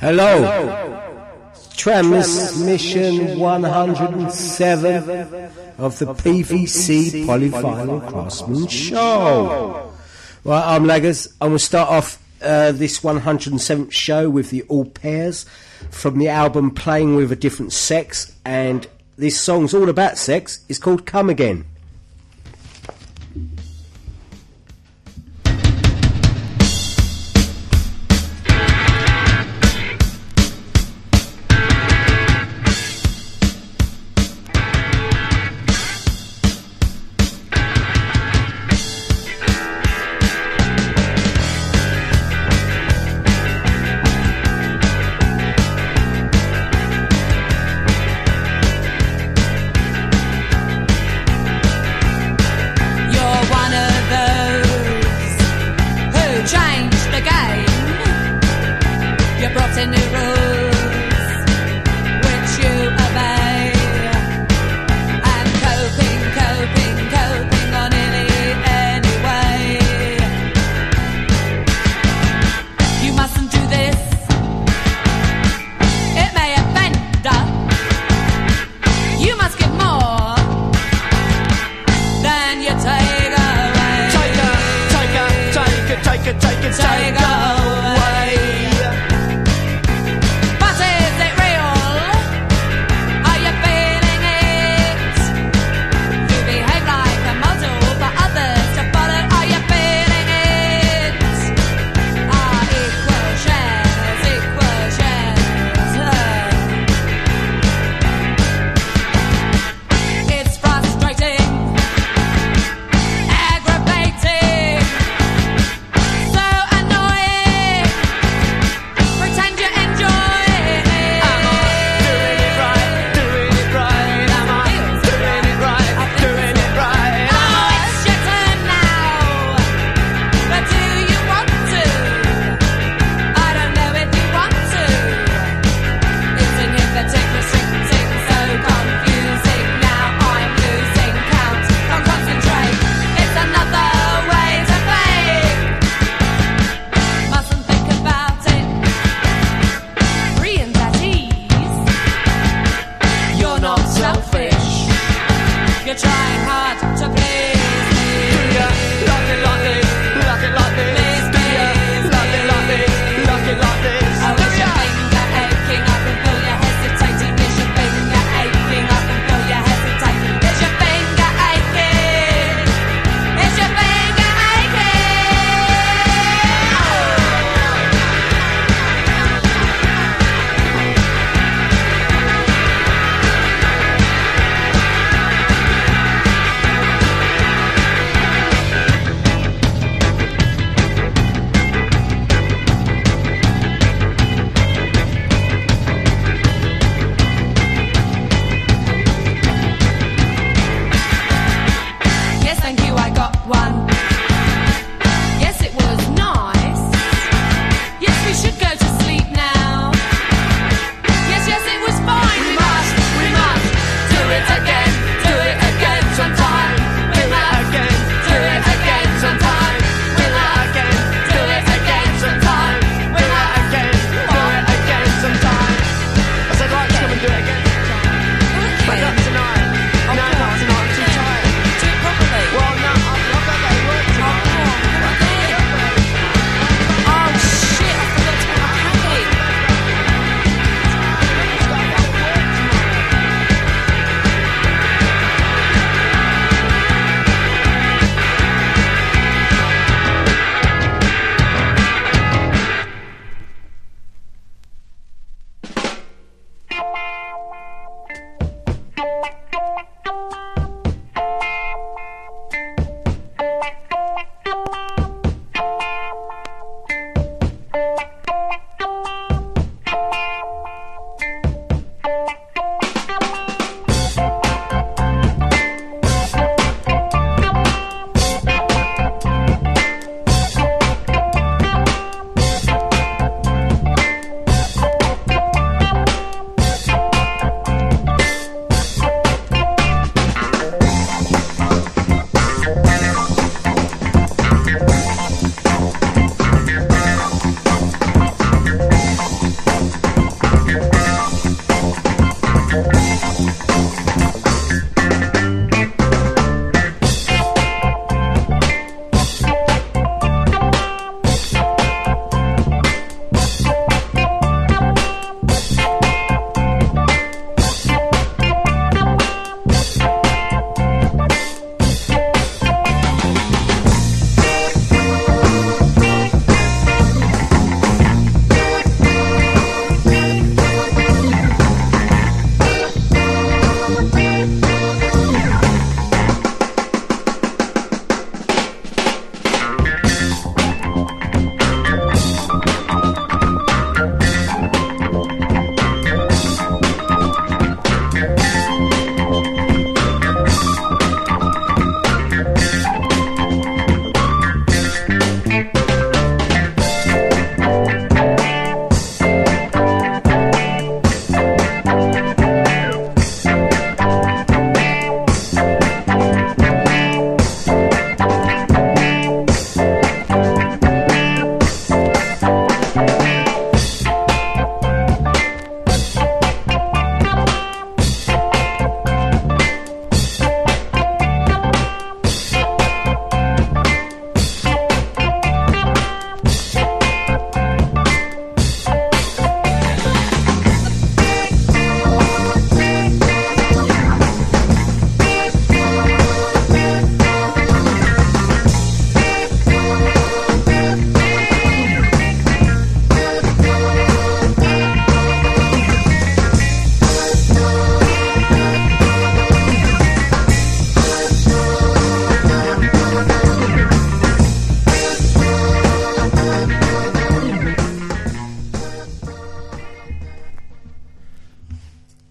Hello. Transmission 107 of the PVC Polyvinyl Craftsman Show. Right, I'm Laggers, and we'll start off this 107th show with the All Pairs from the album Playing With a Different Sex, and this song's all about sex. It's called Come Again.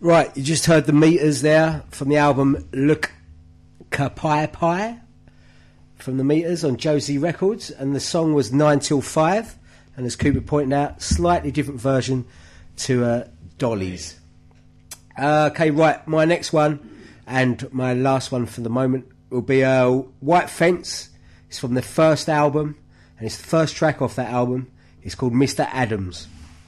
Right, you just heard the Meters there from the album Look Kapai Pie from the Meters on Josie Records, and the song was 9 Till 5, and as Cooper pointed out, slightly different version to Dolly's. Okay, right, my next one and my last one for the moment will be White Fence. It's from the first album, and it's the first track off that album. It's called Mr. Adams.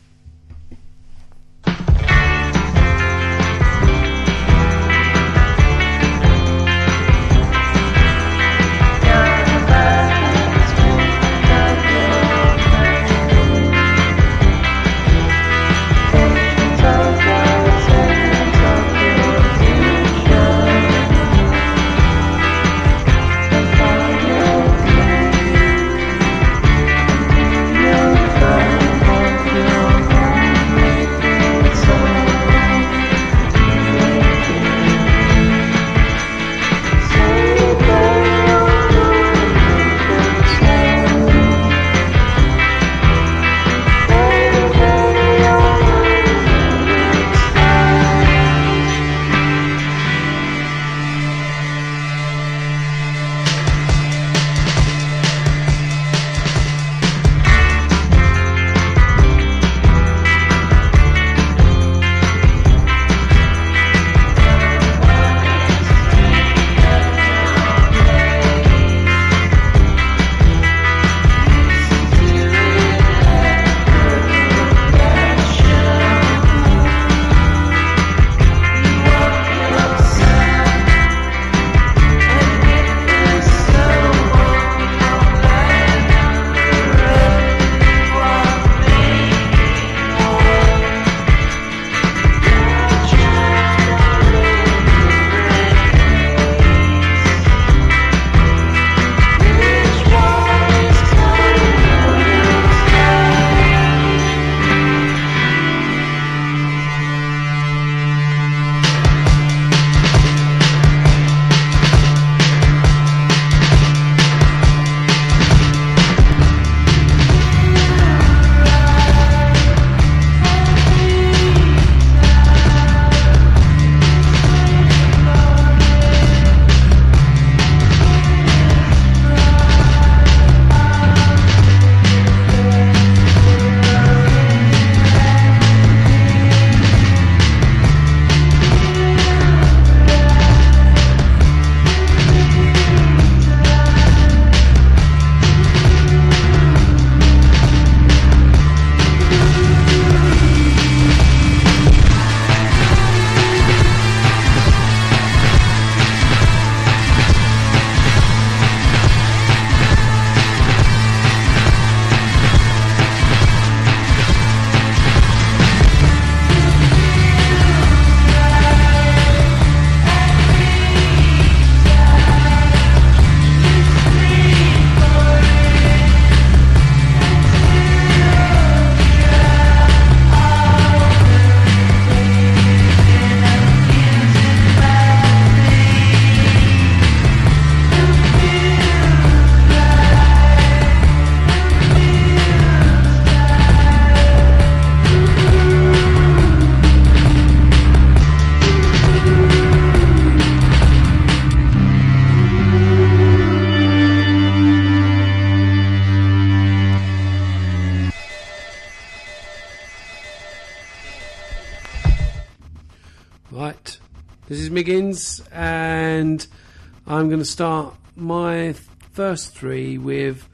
Right, this is Miggins, and I'm going to start my first three with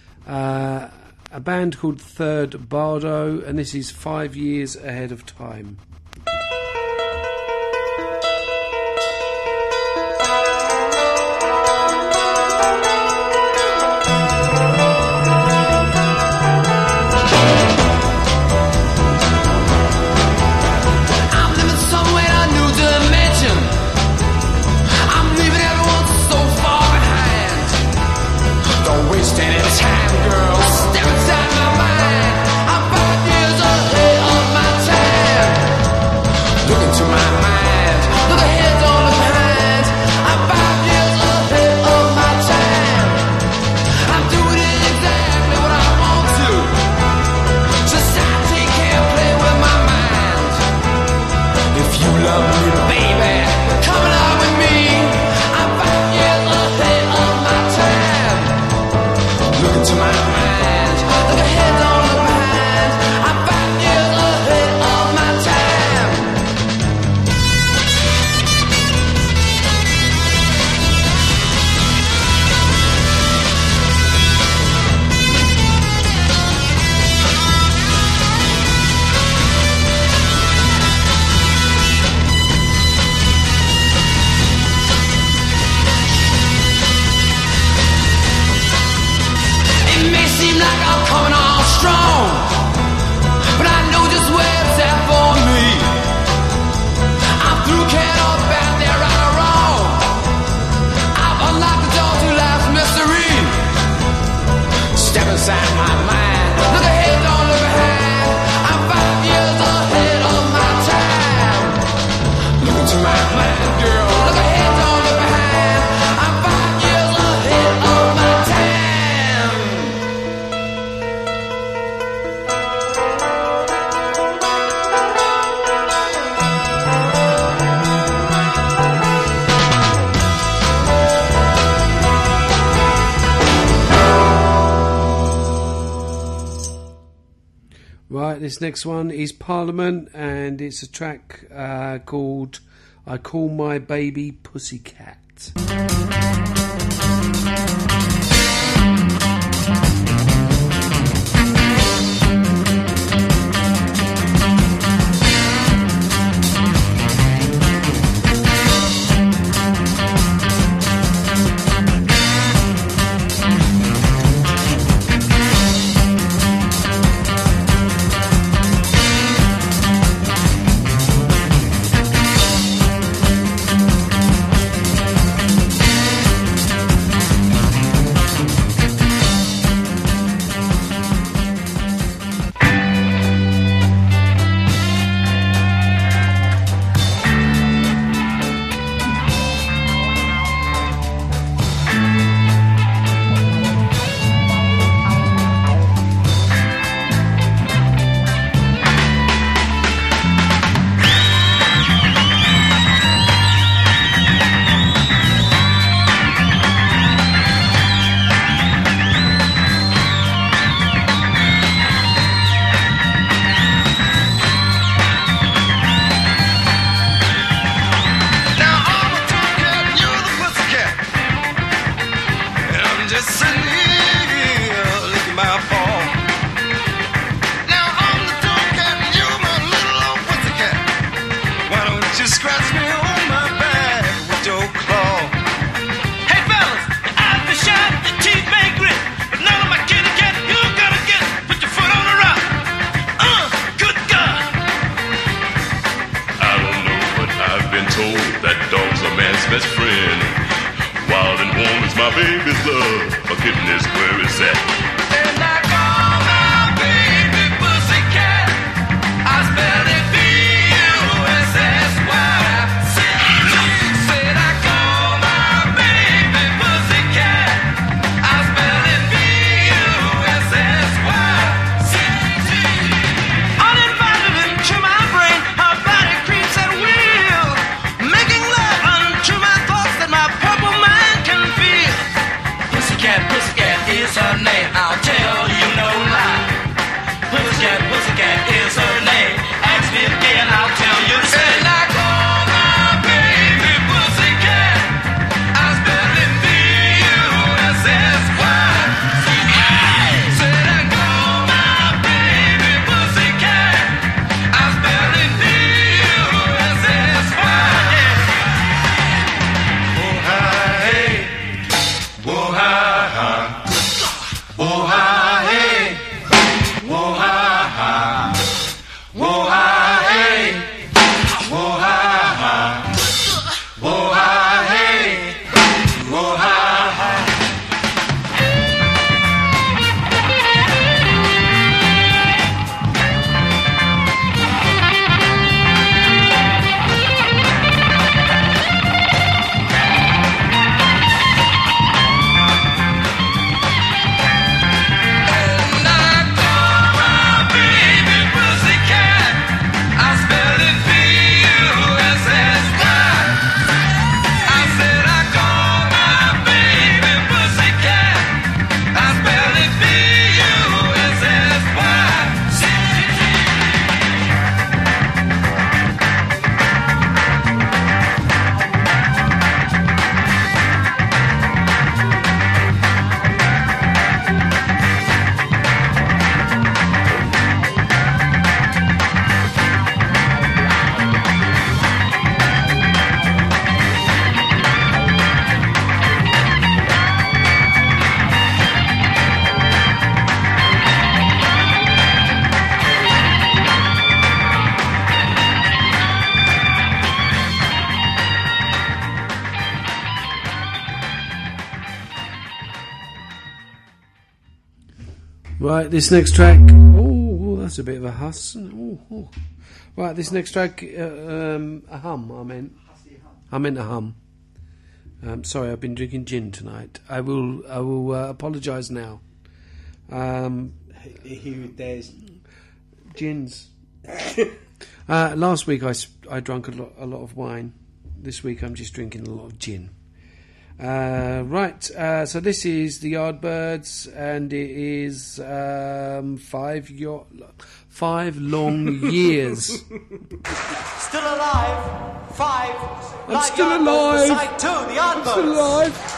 a band called Third Bardo, and this is 5 Years Ahead of Time. I'm doing it this next one is Parliament, and it's a track called I Call My Baby Pussycat. Best friend, wild and warm is my baby's love. A kitten is where it's at. And I call my baby pussycat. I spell it B-U-S-S-Y. Said I call my baby pussycat. I spell it B-U-S-S-Y. Uninvited into my brain, her body creeps at will, making love unto my thoughts that my purple mind can feel. Pussycat, pussycat is her name, I'll tell you no lie. Pussycat, pussycat is her name. Ask me again, I'll tell you the same. And I call my baby pussycat. I spell it B-U-S-S-Y. Said I call my baby pussycat. I spell it B-U-S-S-Y. Oh hi hey, oh hi hi, oh hi hey, oh hi hi, oh hi hey, oh hi hi, oh hi hey, oh hi hi. And I call my baby pussycat. I spell it B-U-S-S-Y. I said I call my baby pussycat. I spell it B-U-S-S-Y. Right, this next track. Oh, that's a bit of a huss. Oh. Right, this next track. A hum. I meant a hum. Sorry, I've been drinking gin tonight. I will apologise now. There's Gins. Last week I drank a lot of wine. This week I'm just drinking a lot of gin. Right, so this is the Yardbirds, and it is 5 long years. Still alive. 5. I'm still alive. Side 2, the Yardbirds. I'm still alive.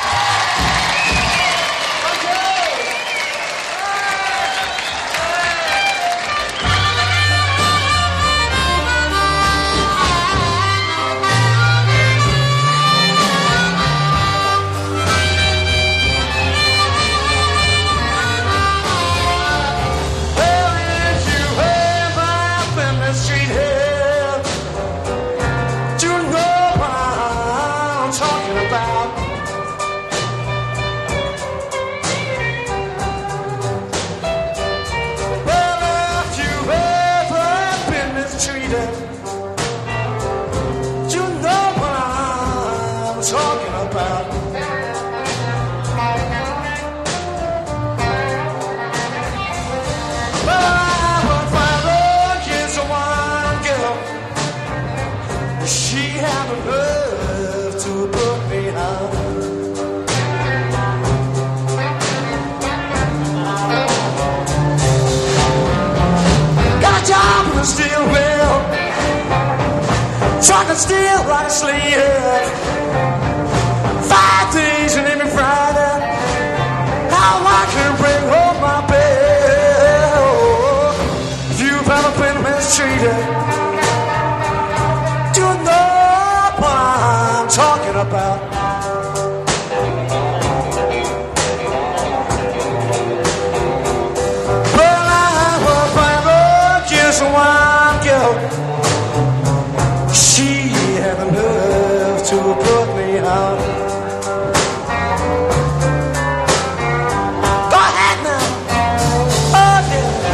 Trucking steel like a slave. 5 days and every Friday. How I can bring home my bill. If you've ever been mistreated, you know what I'm talking about. Well, I was 5 years a while girl. She had the nerve to put me out. Go ahead now. Oh,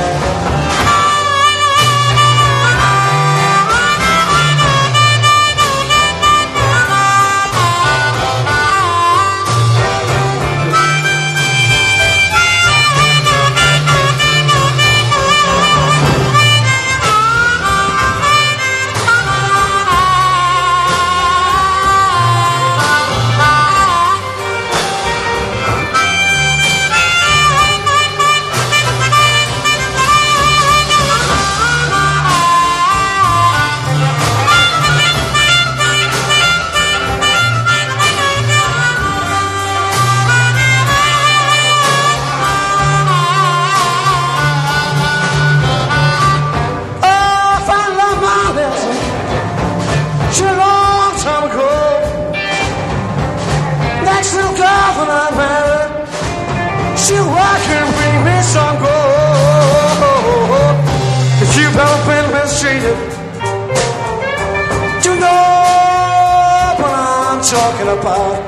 talking about.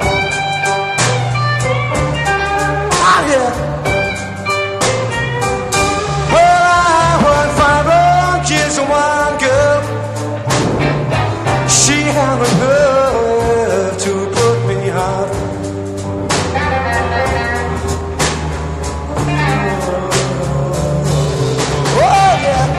Oh, yeah. Well, I was 5 years and one girl. She had the nerve to put me out. Oh, yeah.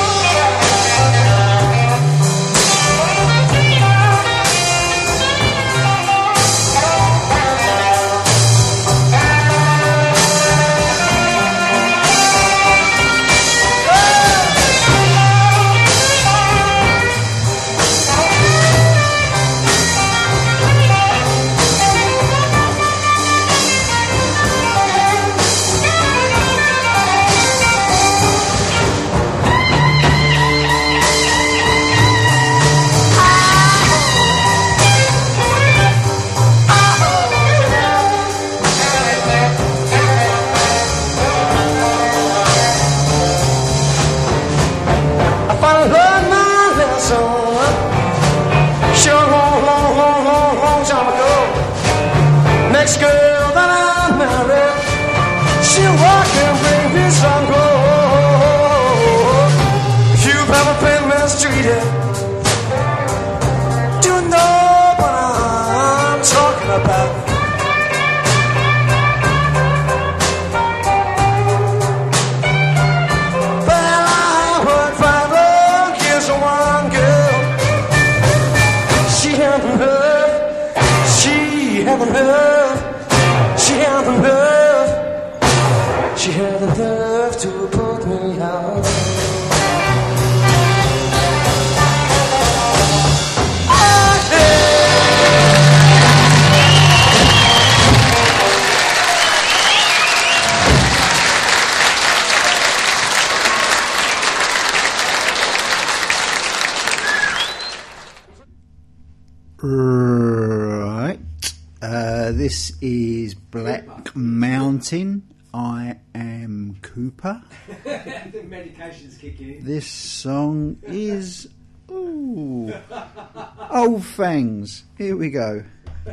Next girl that I married, she walk and bring me some gold. If you've ever been mistreated, you know what I'm talking about. Well, I worked 5 years on one girl. She had the nerve, she had the Right. This is Black Mountain. I am Cooper. The medication's kicking in. This song is Old Fangs. Here we go.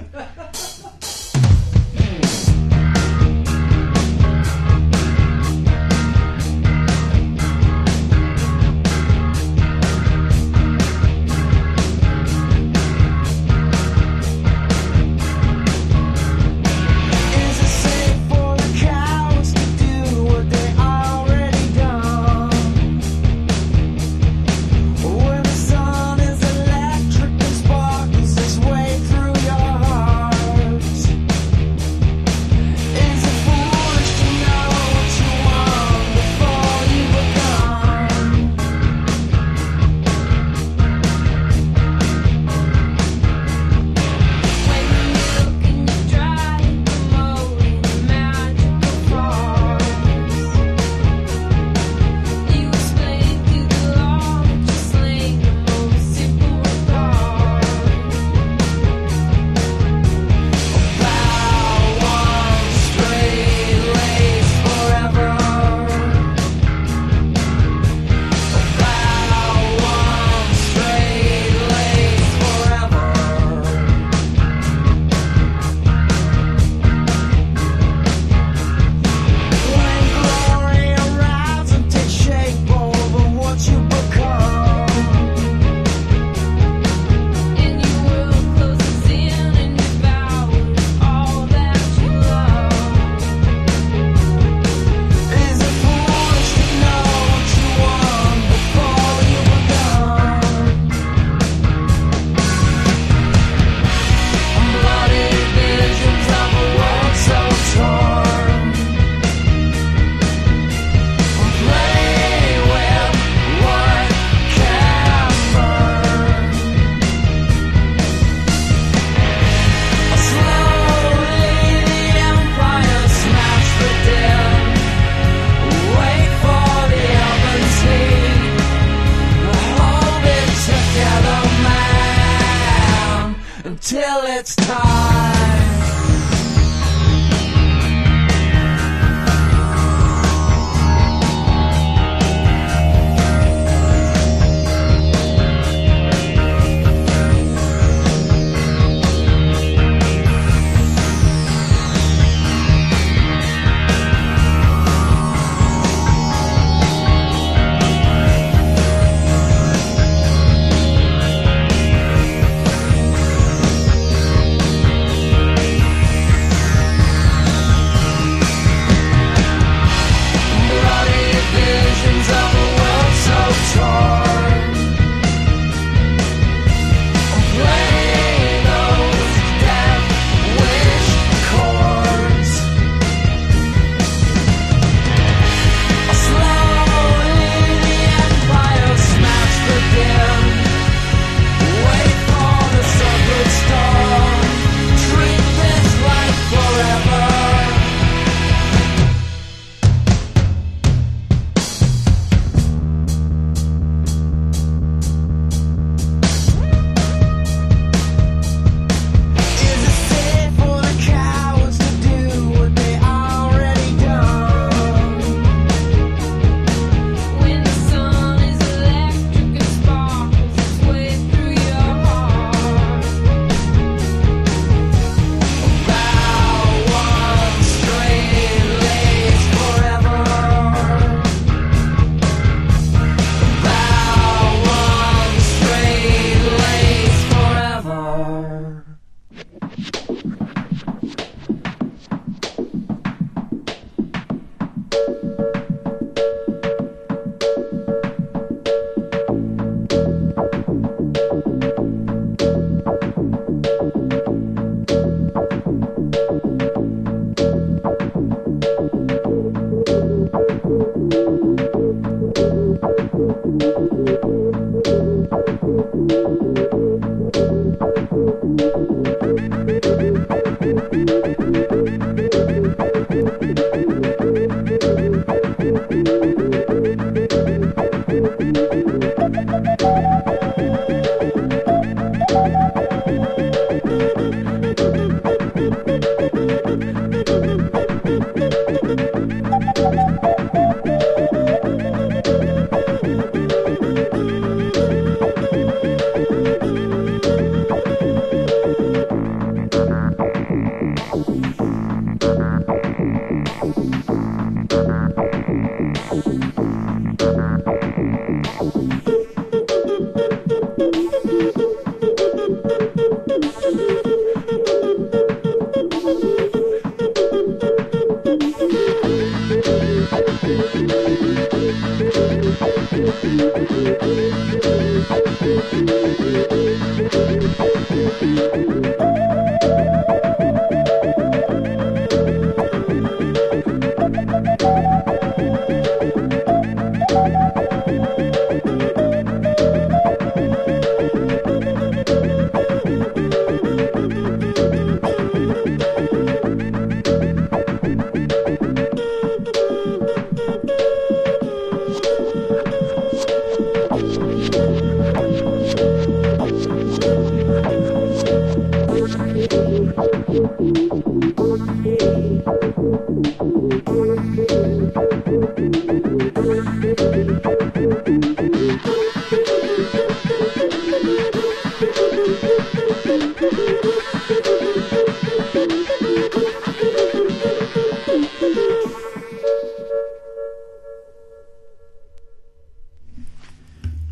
Till it's time.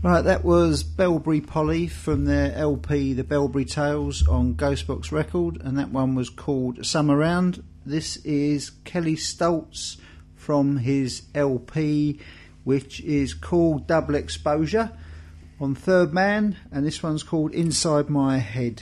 Right, that was Bellbury Polly from their LP The Bellbury Tales on Ghostbox Record, and that one was called Summer Round. This is Kelly Stoltz from his LP, which is called Double Exposure, on Third Man, and this one's called Inside My Head.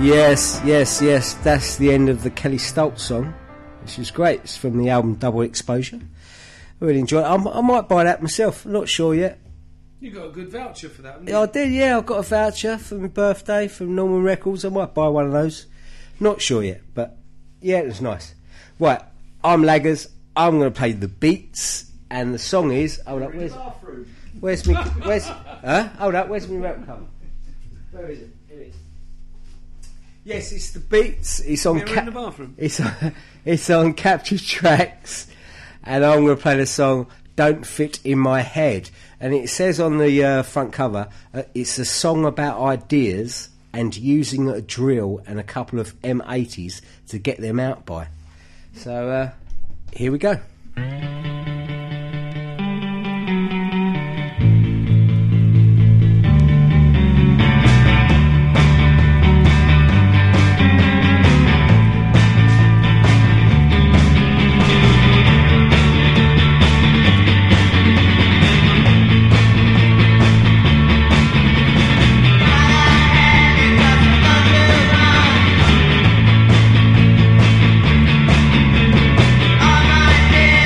Yes. That's the end of the Kelly Stoltz song, which is great. It's from the album Double Exposure. I really enjoy it. I might buy that myself. I'm not sure yet. You got a good voucher for that, haven't Yeah, I did. Yeah, I got a voucher for my birthday from Norman Records. I might buy one of those. Not sure yet, but yeah, it was nice. Right, I'm Laggers. I'm going to play the Beats, and the song is. Hold up, where's me? Hold up, where's my rap cover? Where is it? Here it is. Yes, it's the Beats. It's on. We're in the bathroom. It's on Capture Tracks, and I'm going to play the song "Don't Fit in My Head." And it says on the front cover, it's a song about ideas and using a drill and a couple of M80s to get them out by. So here we go. All my days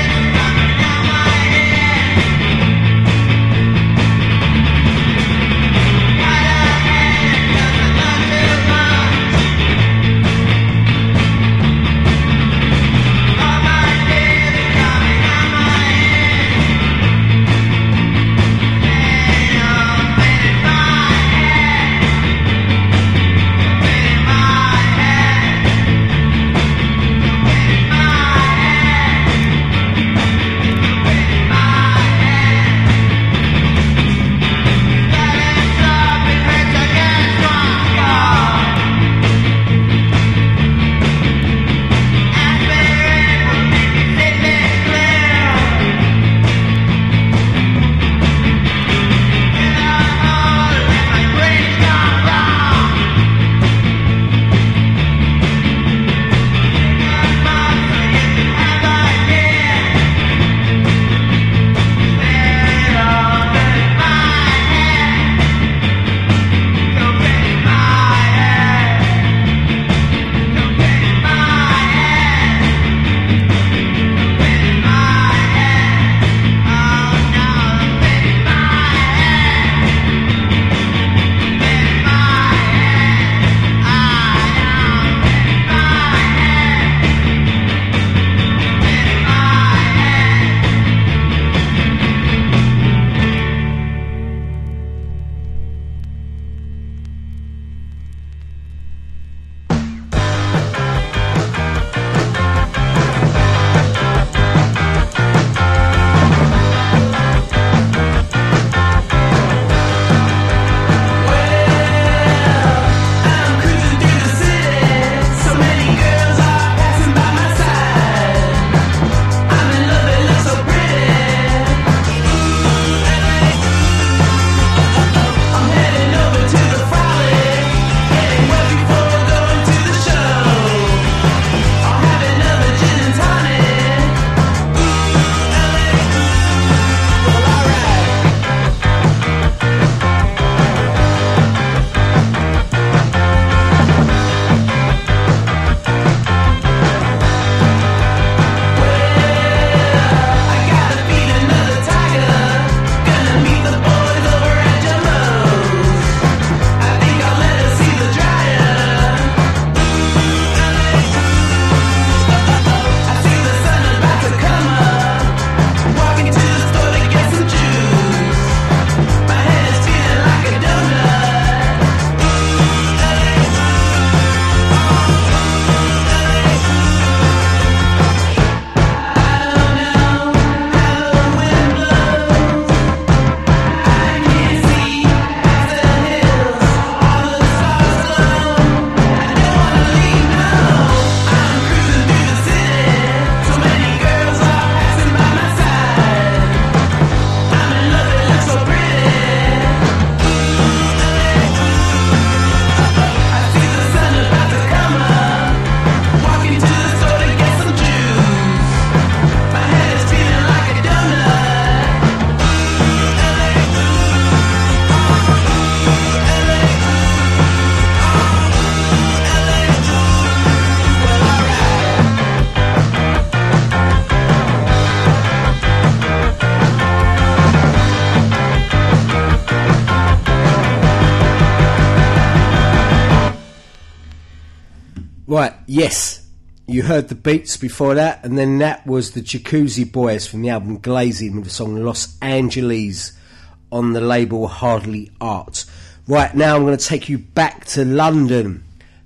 Right, yes. You heard the beats before that, and then that was the Jacuzzi Boys from the album Glazing with the song Los Angeles on the label Hardly Art. Right, now I'm going to take you back to London,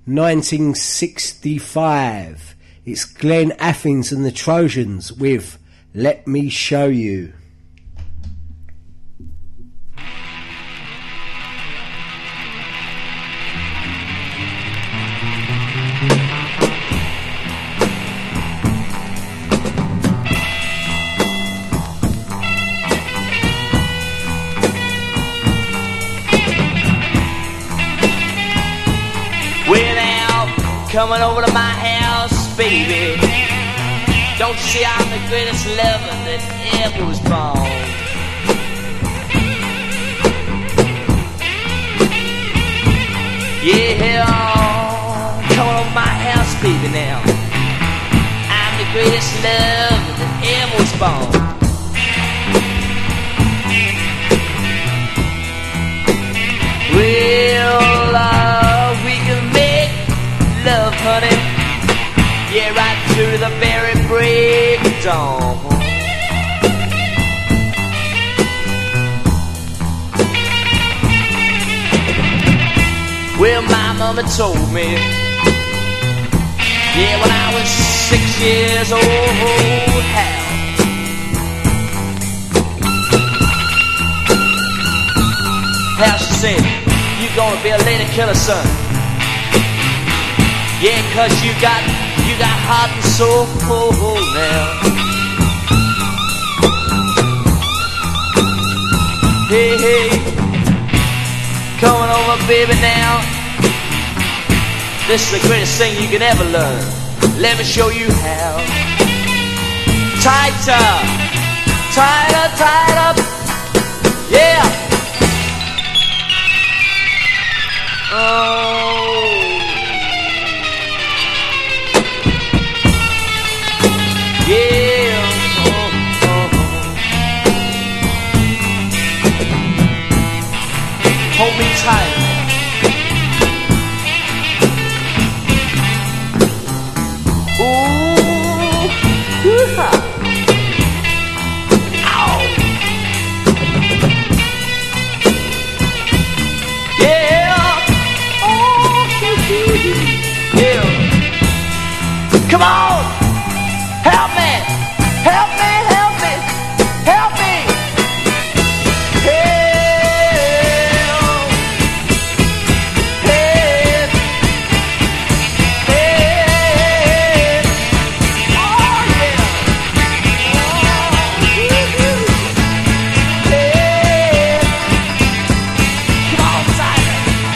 1965. It's Glenn Athens and the Trojans with Let Me Show You. Coming over to my house, baby. Don't you see I'm the greatest lover that ever was born? Yeah, coming over my house, baby, now. I'm the greatest lover that ever was born. Well, we can make love, honey, yeah, right through the very break of dawn. Well, my mama told me, yeah, when I was 6 years old, how she said, you gonna be a lady killer, son. Yeah, 'cause you got heart and soul now. Hey, hey, coming over, baby, now. This is the greatest thing you can ever learn. Let me show you how. Tighter, tighter, tighter, yeah. Oh. Yeah, hold me tight. Ooh, hoo-ha. Ow. Yeah. Oh, yeah. Come on. Help me! Help me! Help me! Help me! Help! Help! Help! Oh yeah! Oh, help! Come on, Tyler!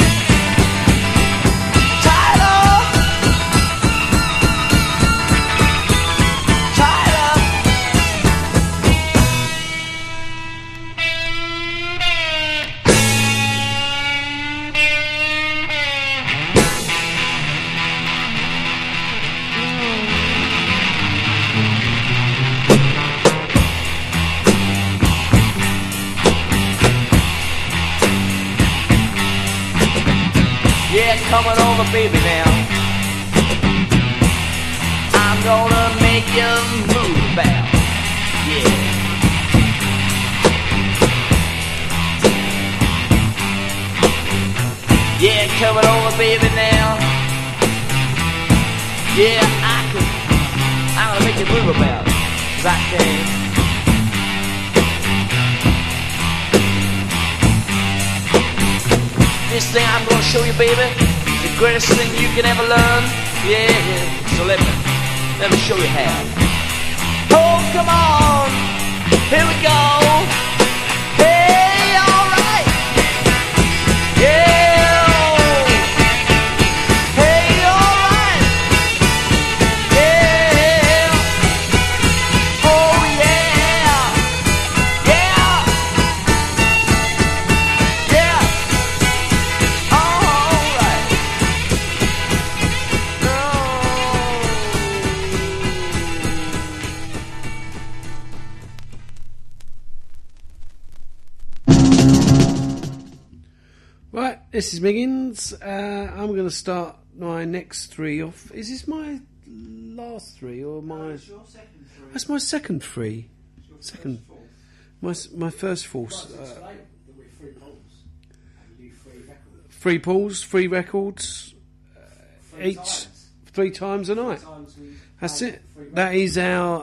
Tyler! Yeah, coming over, baby, now. I'm gonna make you move about. Yeah. Yeah, coming over, baby, now. Yeah, I'm gonna make you move about. 'Cause I can. This thing I'm gonna show you, baby, is the greatest thing you can ever learn. Yeah, so let me show you how. Oh, come on, here we go. Hey, all right. Yeah. Hey, all right. Yeah. Oh, yeah. Yeah. Yeah. Right, this is Miggins. I'm going to start my next three off. Is this my last three or my? It's your second three. That's my second three. Second. My first force. Three pulls, 3 records, each 3 times a night. That's it. That is our.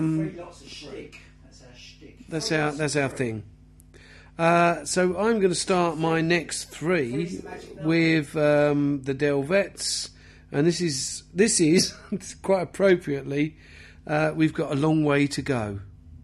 That's our thing. So I'm going to start my next 3 with the Delvettes, and this is quite appropriately. We've got a long way to go.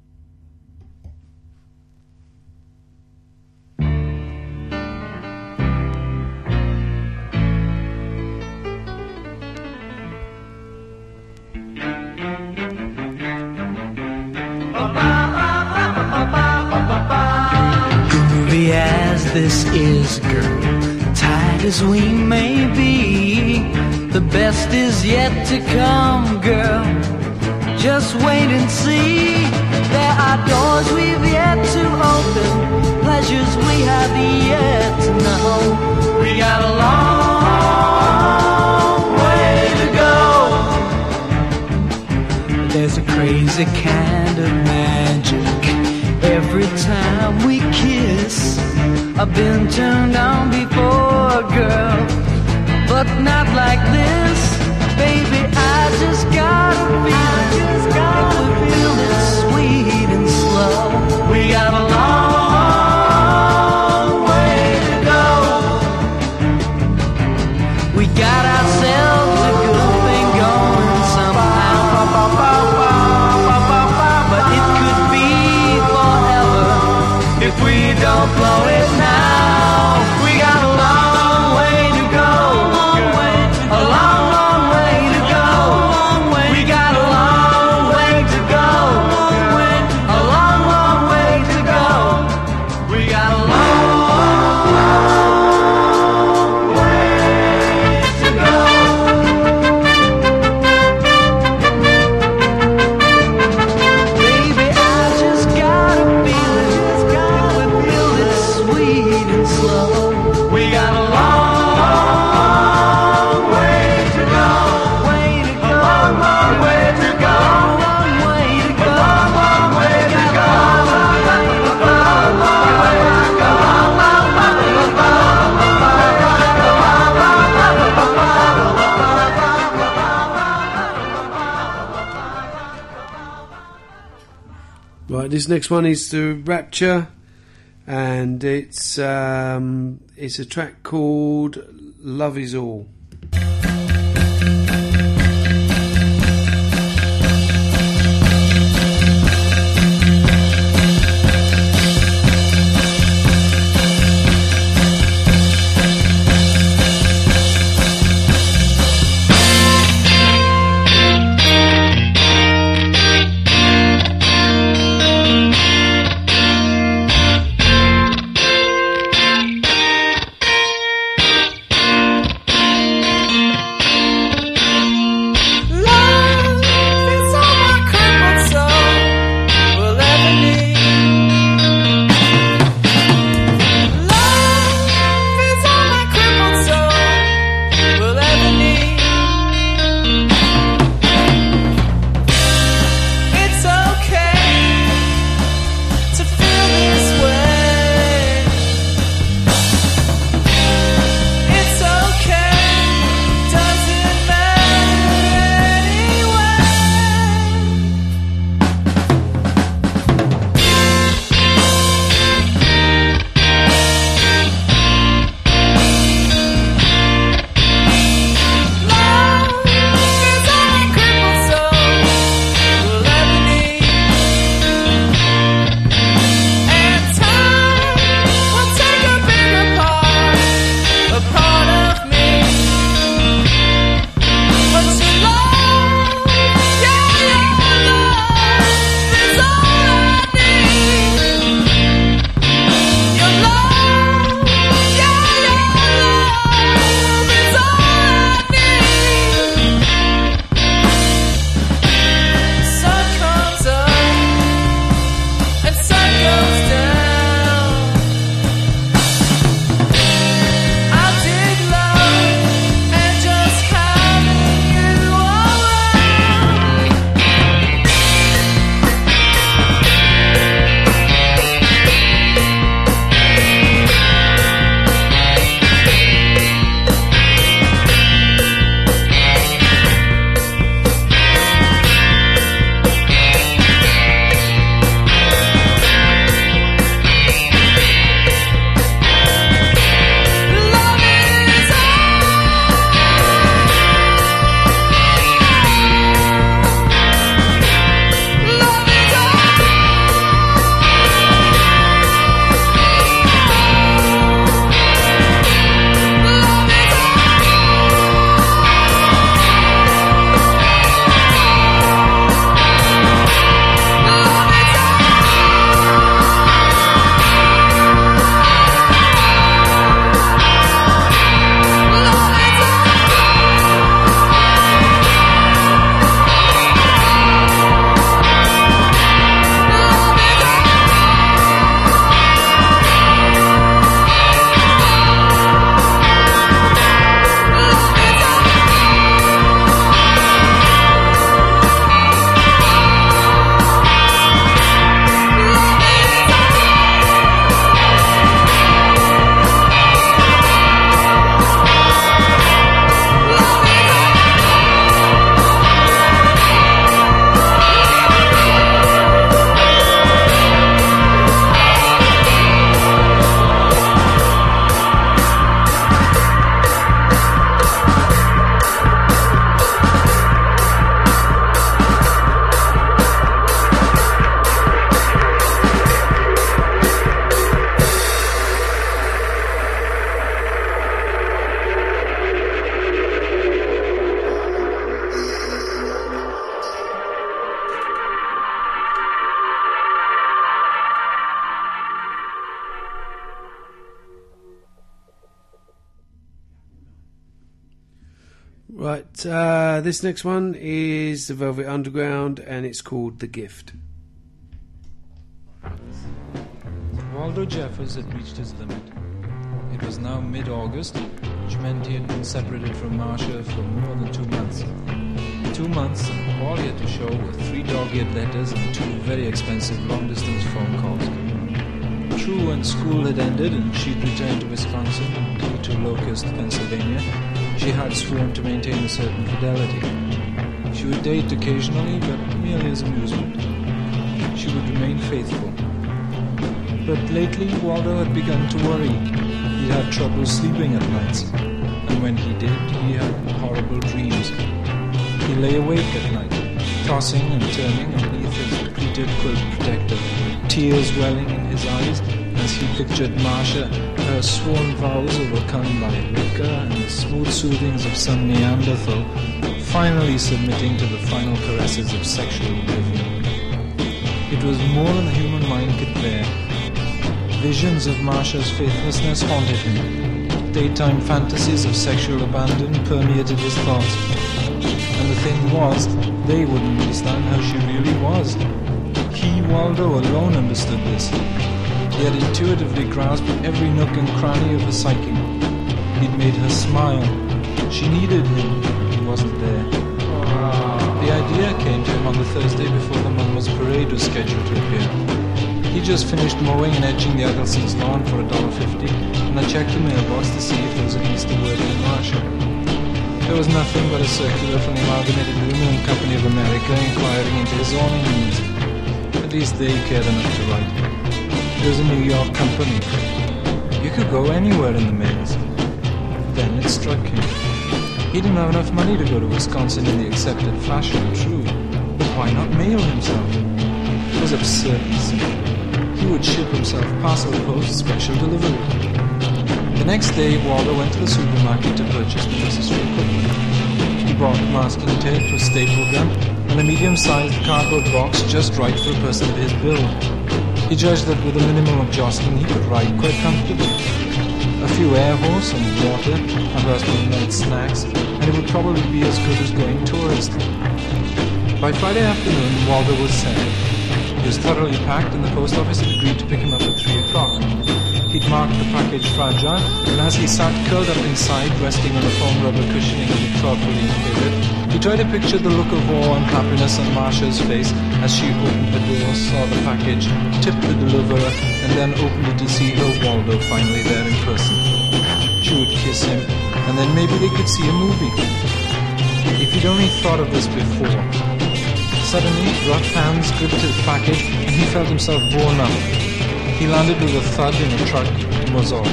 Groovy as this is, girl, tight as we may be, the best is yet to come, girl. Just wait and see. There are doors we've yet to open, pleasures we have yet to know. We got a long way to go. There's a crazy kind of magic every time we kiss. I've been turned on before, girl, but not like this. Baby, I just gotta feel it. Feel it sweet and slow. We got a long way to go. We got ourselves a good thing going somehow, but it could be forever if we don't blow it now. We got a long way to go. A long, long way to go. We got a long way to go. A long, long way to go. We got a long way to go. Baby, I just gotta feel it. Feel it sweet and slow. We got a long way to go. A long, long way to go. Long way to go. Long, long way to go. Right, this next one is the Rapture, and it's a track called Love Is All. this next one is the Velvet Underground, and it's called The Gift. Waldo Jeffers had reached his limit. It was now mid-August, which meant he had been separated from Marcia for more than 2 months. 2 months, and all he had to show were 3 dog-eared letters and 2 very expensive long-distance phone calls. True, when school had ended and she'd returned to Wisconsin and he to Locust, Pennsylvania, she had sworn to maintain a certain fidelity. She would date occasionally, but merely as amusement. She would remain faithful. But lately, Waldo had begun to worry. He had trouble sleeping at nights, and when he did, he had horrible dreams. He lay awake at night, tossing and turning underneath his pleated quilt protector, tears welling in his eyes as he pictured Marcia, her sworn vows overcome by liquor and the smooth soothings of some Neanderthal, finally submitting to the final caresses of sexual oblivion. It was more than the human mind could bear. Visions of Marcia's faithlessness haunted him. Daytime fantasies of sexual abandon permeated his thoughts. And the thing was, they wouldn't understand how she really was. He, Waldo, alone understood this. He had intuitively grasped every nook and cranny of her psyche. He'd made her smile. She needed him. He wasn't there. The idea came to him on the Thursday before the Monmouth Parade was scheduled to appear. He just finished mowing and edging the Eggleston's lawn for $1.50, and I checked the mailbox to see if there was at least a word from Marcia. There was nothing but a circular from the Amalgamated Aluminum Company of America inquiring into his awning needs. At least they cared enough to write. It was a New York company. You could go anywhere in the mails. Then it struck him. He didn't have enough money to go to Wisconsin in the accepted fashion, true. But why not mail himself? It was absurd, he would ship himself parcel post special delivery. The next day, Waldo went to the supermarket to purchase the necessary equipment. He bought masking tape, a staple gun, and a medium-sized cardboard box just right for a person of his build. He judged that with a minimum of jostling, he could ride quite comfortably. A few air horse and water, and perhaps night snacks, and it would probably be as good as going tourist. By Friday afternoon, Waldo was set. He was thoroughly packed, and the post office had agreed to pick him up at 3 o'clock. He'd marked the package fragile, and as he sat curled up inside, resting on the foam rubber cushioning of the tarpaulin pivot, he tried to picture the look of awe and happiness on Marcia's face as she opened the door, saw the package, tipped the deliverer, and then opened it to see her Waldo finally there in person. She would kiss him, and then maybe they could see a movie. If he'd only thought of this before. Suddenly, rough hands gripped his package, and he felt himself borne up. He landed with a thud in a truck and was off.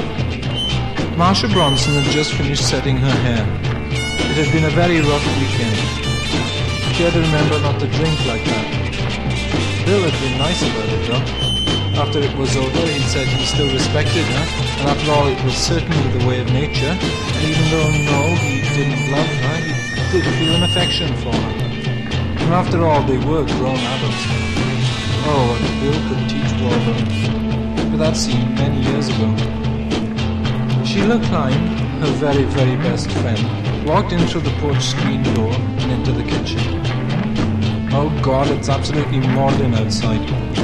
Marcia Bronson had just finished setting her hair. It had been a very rough weekend. She had to remember not to drink like that. Bill had been nice about it, though. After it was over, he said he still respected her, and after all, it was certainly the way of nature, and even though, no, he didn't love her, he did feel an affection for her. And after all, they were grown adults. Oh, what Bill could teach Waldo. But that seemed many years ago. Sheila Klein, her very, very best friend, walked in through the porch screen door and into the kitchen. Oh God, it's absolutely modern outside.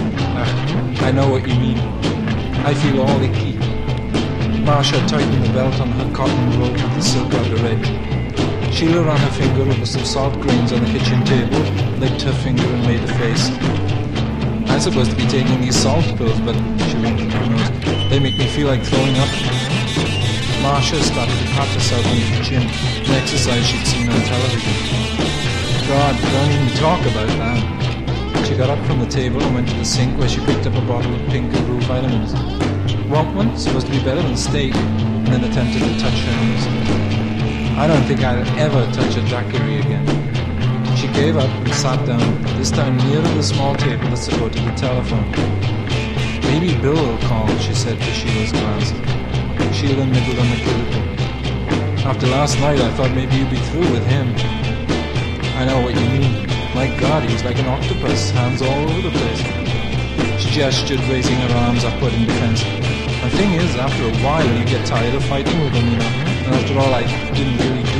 I know what you mean. I feel all icky. Marcia tightened the belt on her cotton robe with the silk outer edge. Sheila ran her finger over some salt grains on the kitchen table, licked her finger and made a face. I'm supposed to be taking these salt pills, but she won't, who knows. They make me feel like throwing up. Marcia started to pat herself on the chin, an exercise she'd seen on television. God, don't even talk about that. She got up from the table and went to the sink where she picked up a bottle of pink and blue vitamins. Want one? Supposed to be better than steak. And then attempted to touch her knees. I don't think I'll ever touch a daiquiri again. She gave up and sat down, this time near the small table that supported the telephone. Maybe Bill will call, she said to Sheila's glance. Sheila nibbled on the cubicle. After last night, I thought maybe you'd be through with him. I know what you mean. My God, he's like an octopus, hands all over the place. She gestured, raising her arms upward in defense. The thing is, after a while, you get tired of fighting with him, you know. And after all, I didn't really do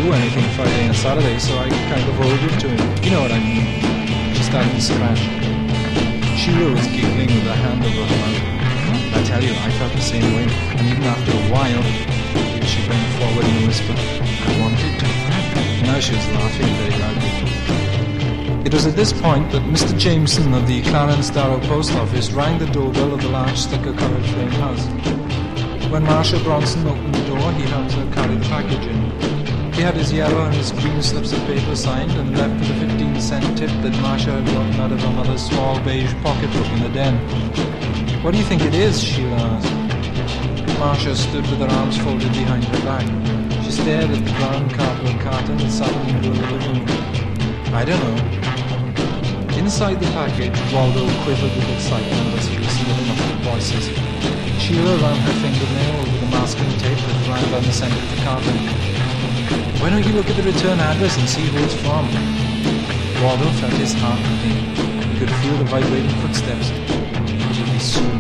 do anything Friday and Saturday, so I kind of owed it to him. You know what I mean? She started to scratch. Sheila was giggling with her hand over her mouth. I tell you, I felt the same way, and even after a while, she bent forward in a whisper, I wanted to. Now she was laughing very loudly. It was at this point that Mr. Jameson of the Clarence Darrow Post Office rang the doorbell of the large sticker-coloured frame house. When Marcia Bronson opened the door, he helped her carry the package in. He had his yellow and his green slips of paper signed and left with a 15-cent tip that Marcia had gotten out of her mother's small beige pocketbook in the den. What do you think it is? Sheila asked. Marcia stood with her arms folded behind her back. She stared at the brown cardboard carton that sat in the middle of the living room. I don't know. Inside the package, Waldo quivered with excitement as he received the muffled voices. Sheila ran her fingernail over the masking tape that ran down the centre of the carton. Why don't you look at the return address and see who it's from? Waldo felt his heart beating. He could feel the vibrating footsteps. It would be soon.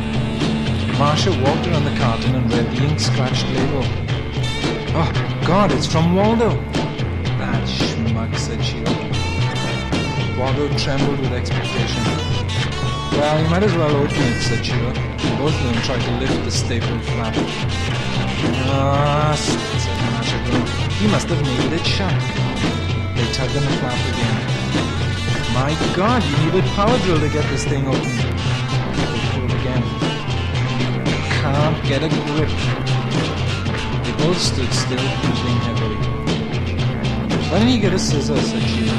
Marcia walked around the carton and read the ink-scratched label. Oh, God, it's from Waldo! That schmuck, said Sheila. Waldo trembled with expectation. Well, you might as well open it, said Sheila. Both of them tried to lift the stapled flap. Ah, said Marcia. He must have nailed it shut. They tugged on the flap again. My God, you need a power drill to get this thing open. They pulled again. Can't get a grip. They both stood still, breathing heavily. Why don't you get a scissor, said Sheila.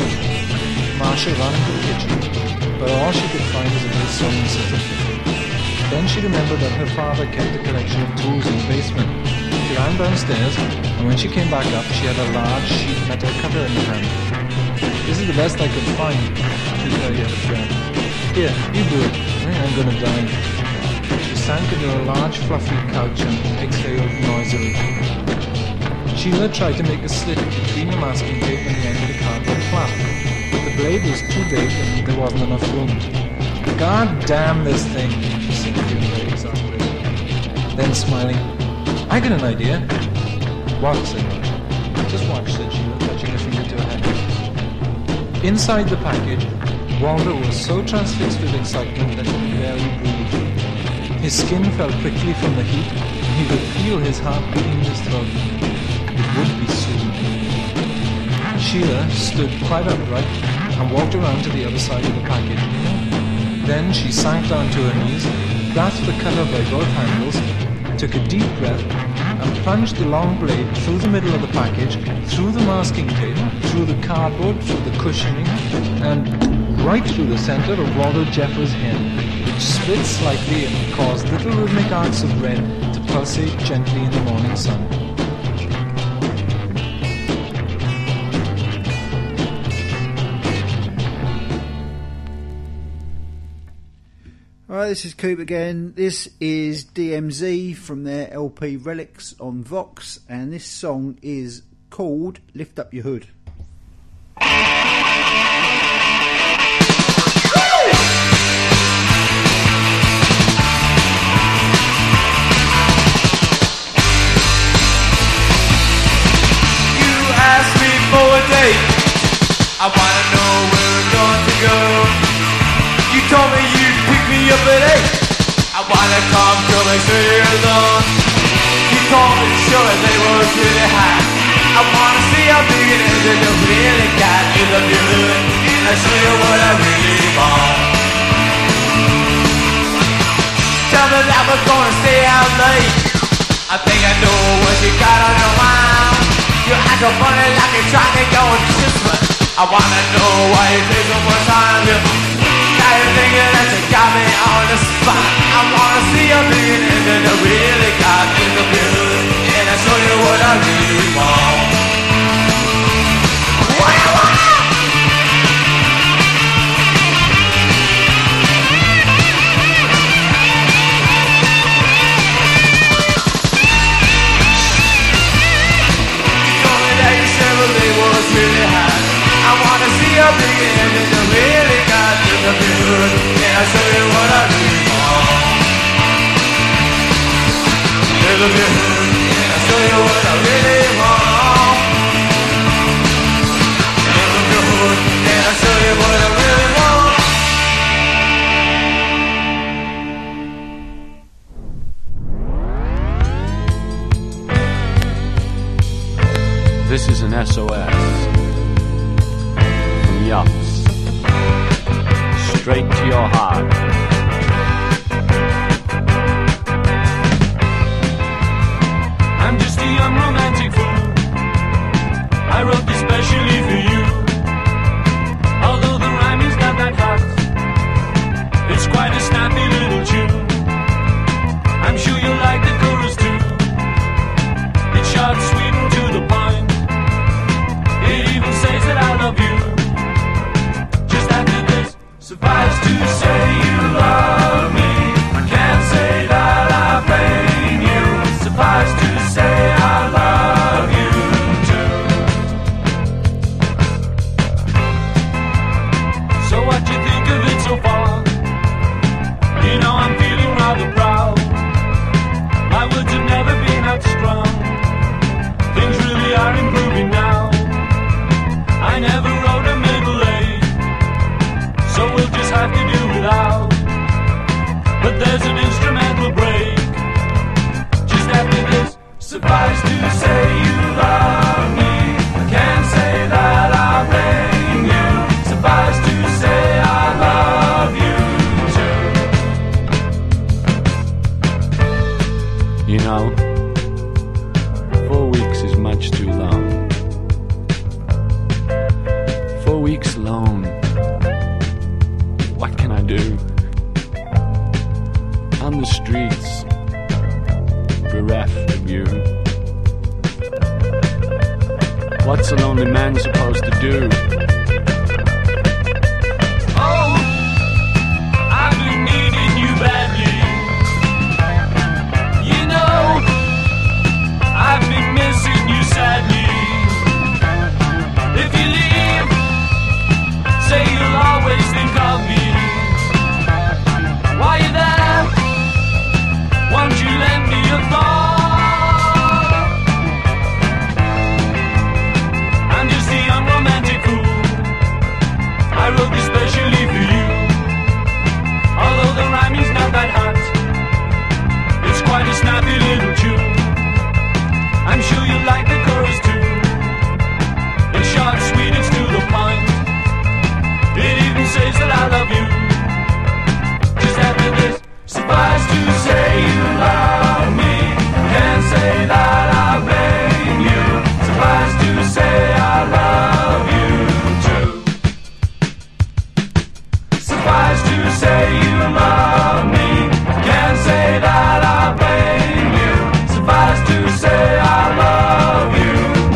Marcia ran into the kitchen, but all she could find was a little sewing scissors. Then she remembered that her father kept a collection of tools in the basement. She ran downstairs, and when she came back up, she had a large sheet metal cutter in her hand. This is the best I could find, she told her friend. Here, you do it. I'm gonna die. She sank into a large fluffy couch and exhaled noisily. Sheila tried to make a slit between the masking tape and the end of the cardboard flap, but the blade was too big and there wasn't enough room. God damn this thing, she said, feeling very exasperated. Then smiling, I got an idea. What? Said Marcia. Just watch, said Sheila, touching her finger to her head. Inside the package, Waldo was so transfixed with excitement that he barely breathed. His skin felt prickly from the heat, and he could feel his heart beating in his throat. It would be soon. Sheila stood quite upright and walked around to the other side of the package. Then she sank down to her knees, grasped the cutter by both handles, took a deep breath, and plunged the long blade through the middle of the package, through the masking tape, through the cardboard, through the cushioning, and right through the centre of Waldo Jeffers' head, which split slightly and caused little rhythmic arcs of red to pulsate gently in the morning sun. Alright, this is Coop again. This is DMZ from their LP Relics on Vox, and this song is called Lift Up Your Hood. Ask me for a date. I wanna know where we're going to go. You told me you'd pick me up at 8. I wanna come to make sure you're alone. You told me to show it that it was really high. I wanna see how big it is that you really got. You love your hood, and I'll show you what I really want. Tell me that we're gonna stay out late. I think I know what you got on your mind. You act so funny like you're trying to go and kiss me. I wanna know why you take so much time. Now you're thinking that you got me on the spot. I wanna see you being in that I really got in the mood, and I'll show you what I really want. What I want! Really high. I wanna see you begin and you really got to the good. And I'll show you what I really want. Little bit, and I'll show you what I really want. SOS from Yachts, straight to your heart. I'm just a young romantic fool. I wrote this specially for you. Although the rhyme is not that hot, it's quite a snappy little tune. I'm sure you'll like the chorus too. It's short, sweet, and to the point. It even says that I love you. Just after this, suffice to say you love me. I can't say that I blame you. Suffice to say I love you too. So what you think of it so far? You know I'm feeling rather proud. My words have never been that strong. Things really are improving now. I never wrote a middle A, so we'll just have to do without. But there's an instrumental break just after this. Suffice to say you love me. I can't say that I blame you. Suffice to say I love you too. You know, 4 weeks is much too long. 4 weeks alone. What can I do? On the streets, bereft of you. What's a lonely man supposed to do? Oh, I've been needing you badly. You know, I've been missing you sadly. If you leave, say you'll always think of me. While you're there, won't you lend me a thought? I'm just a young romantic fool. I wrote this specially for you. Although the rhyming's not that hot, it's quite a snappy little tune. I'm sure you'll like the chorus too. It's short, sweet, it's to the point. It even says that I love you. Just after this, suffice to say you love me. Can't say that I blame you. Suffice to say I love you too. Suffice to say you love me. Can't say that I blame you. Suffice to say I love you.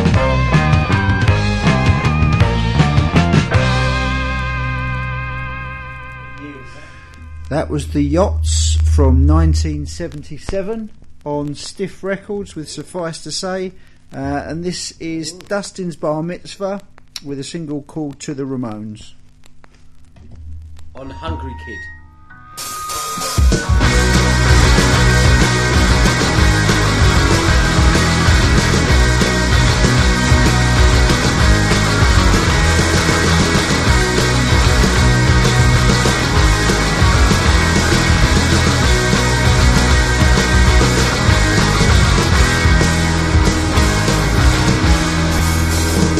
That was the Yachts from 1977 on Stiff Records with Suffice to Say, and this is Dustin's Bar Mitzvah with a single called To the Ramones. On Hungry Kid.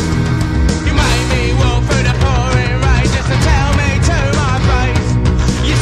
You made me walk through the pouring rain just to tell me to my face.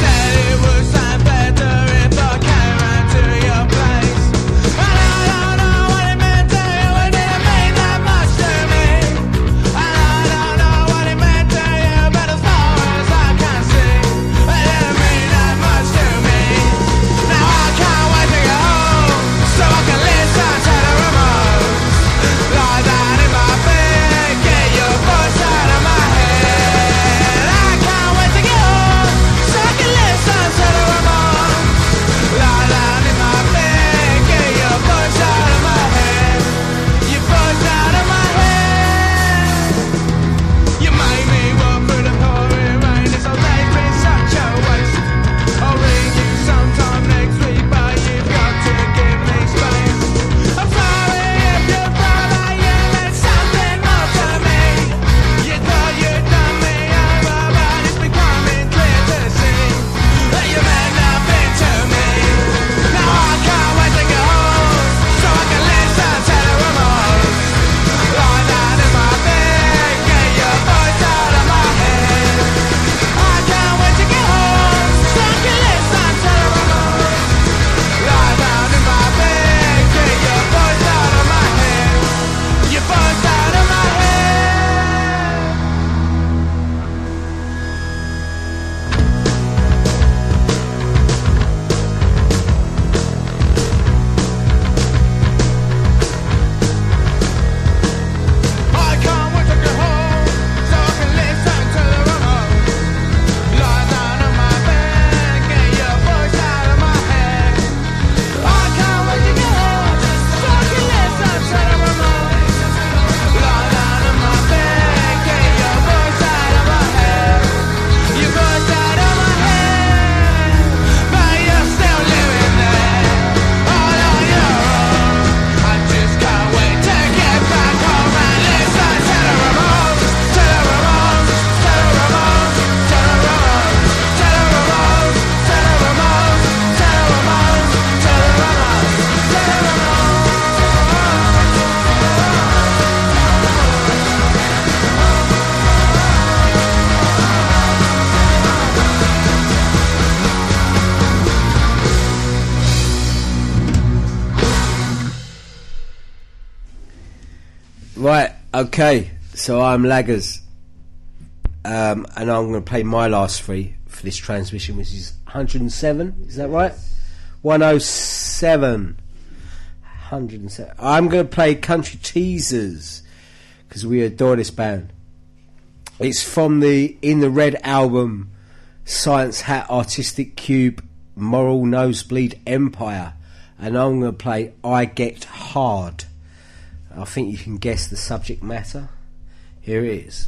Right, okay, so I'm Laggers, and I'm going to play my last three for this transmission, which is 107, is that right? 107. 107. I'm going to play Country Teasers, because we adore this band. It's from the In the Red album, Science Hat, Artistic Cube, Moral Nosebleed Empire, and I'm going to play I Get Hard. I think you can guess the subject matter. Here it is.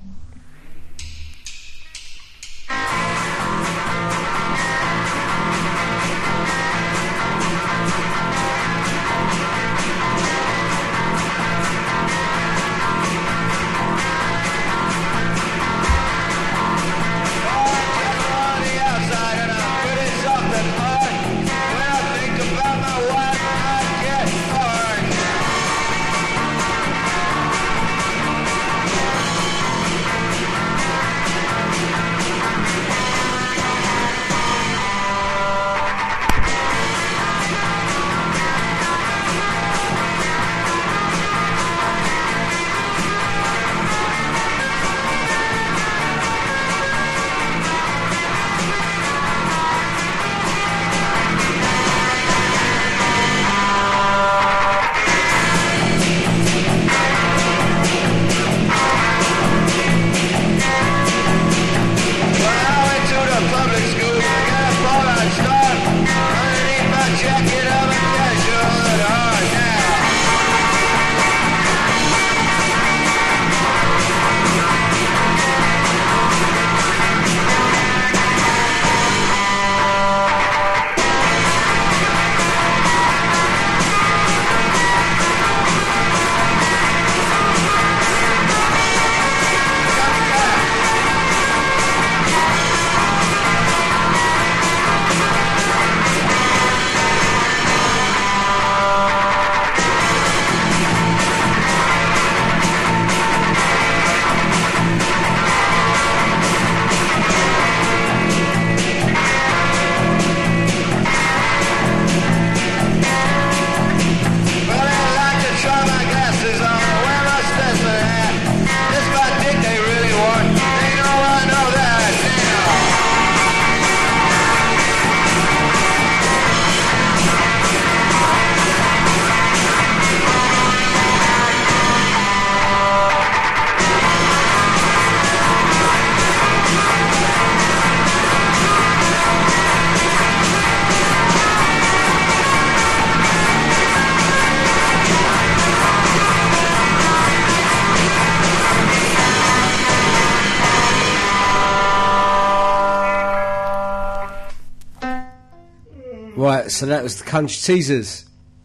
Right, so that was the Country Teasers.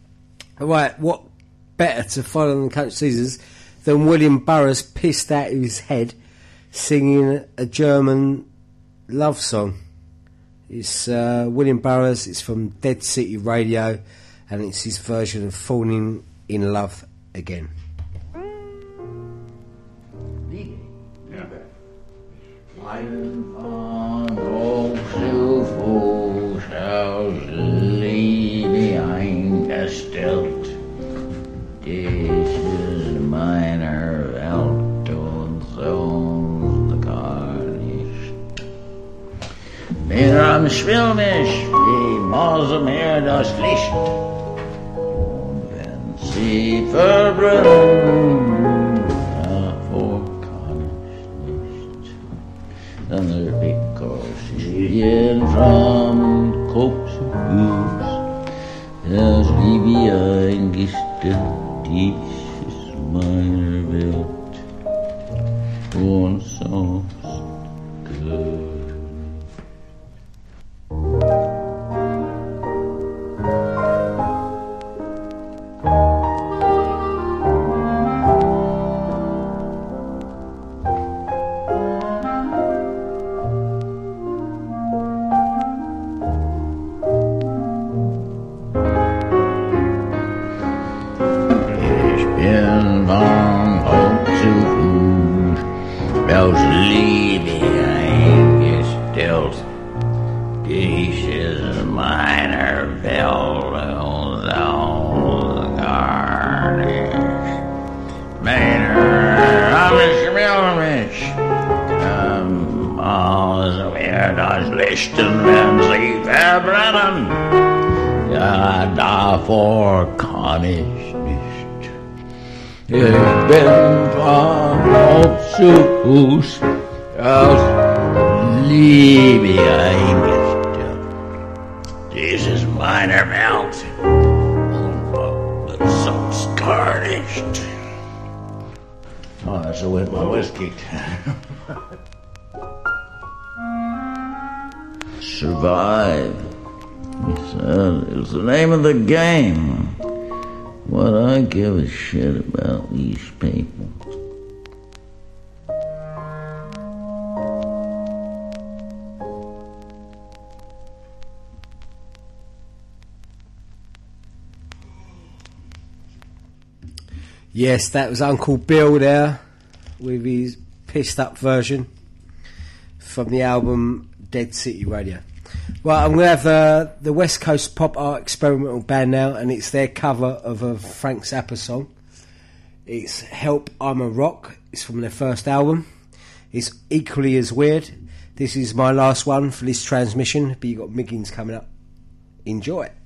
Right, what better to follow than the Country Teasers than William Burroughs pissed out of his head singing a German love song. It's William Burroughs, it's from Dead City Radio, and it's his version of Falling in Love Again. Gestellt, dieses meiner Welt und sonst gar nicht. Mir am Schwilmisch, wie Moselmeer das Licht. Und wenn sie verbrennen, davor kann ich nicht. Then there because she from Cope's Blues. Das Liebe eingestellt, dies ist meine Welt und sonst gut. Man Lichten wenn sie verbrennen. Ja, davor kann ich nicht. Ich bin von Haus zu Fuß aus Liebe eingestellt. Dies ist meine Welt und sonst gar nicht. Oh, that's the way my whiskey. Survive, he said, is the name of the game. What I give a shit about these people. Yes, that was Uncle Bill there with his pissed up version from the album Dead City Radio. Right, I'm going to have the West Coast Pop Art Experimental Band now, and it's their cover of a Frank Zappa song. It's Help, I'm a Rock. It's from their first album. It's equally as weird. This is my last one for this transmission, but you got Miggins coming up. Enjoy it.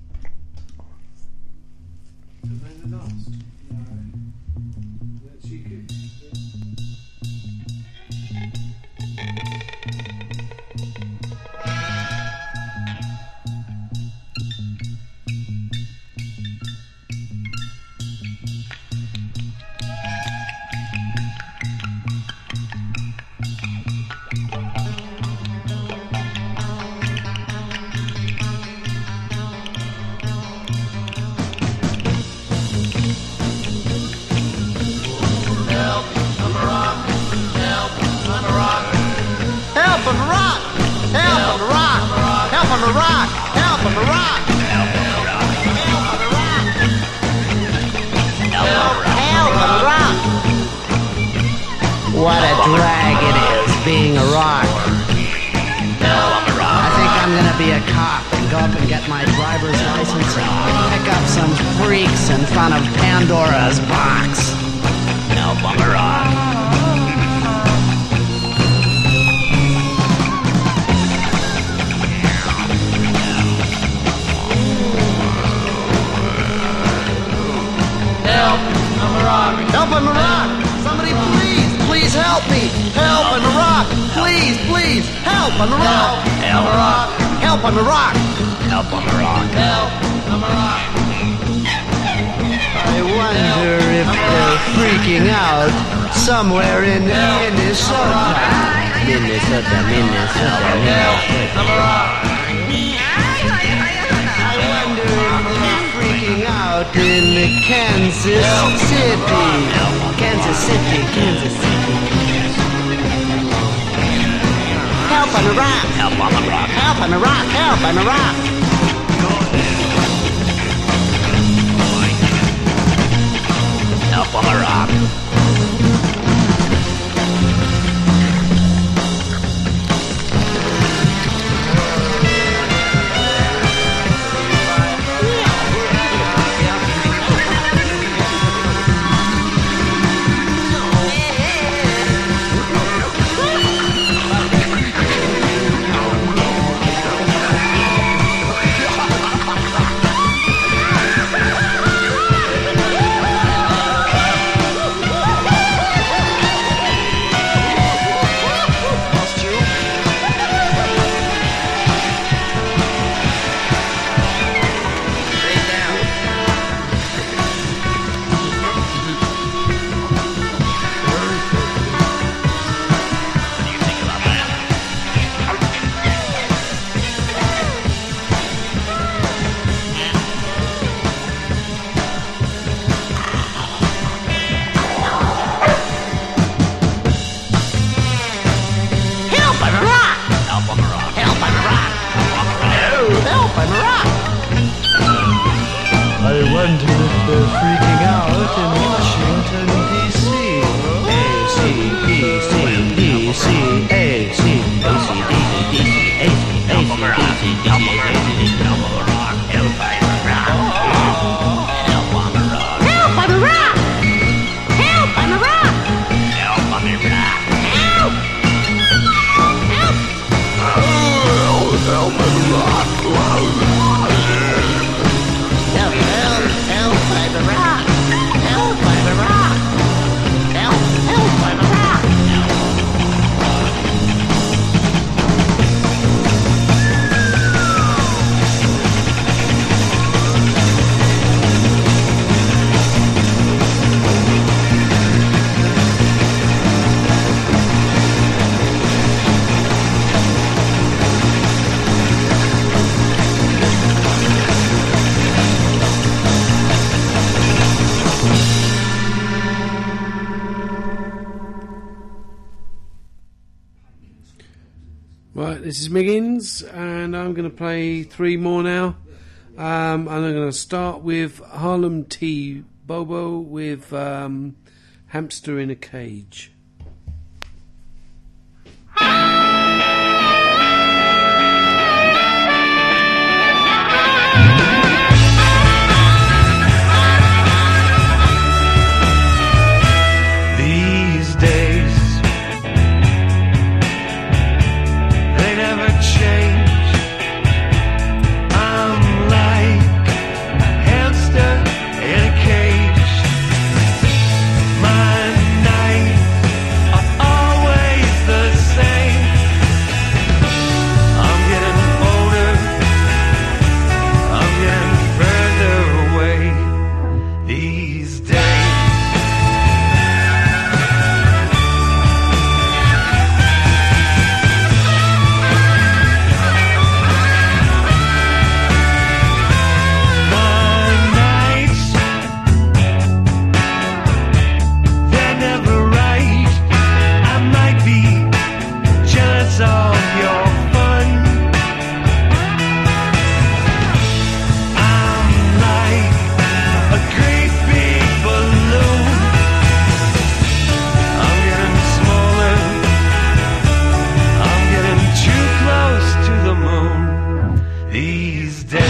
What a drag it is being a rock. I think I'm gonna be a cop and go up and get my driver's license and pick up some freaks in front of Pandora's box. Help, I'm a rock. Help, I'm a rock! Somebody please help me! Help, I'm a rock! Please, help, I'm a rock! Help, I'm a rock! Help, I'm a rock! Help, I'm a rock! Help, I'm a rock! I wonder if they're freaking out somewhere in Minnesota. Minnesota. I'm a rock! Out in Kansas City. Help, I'm a rock. Help, I'm a rock. Help, I'm a rock. Help, I'm a rock. Help, I'm a rock. Right, this is Miggins, and I'm going to play three more now. And I'm going to start with Harlem T. Bobo with Hamster in a Cage. These days they never change. I'm like a hamster in a cage. My nights are always the same. I'm getting older, I'm getting further away these days. These days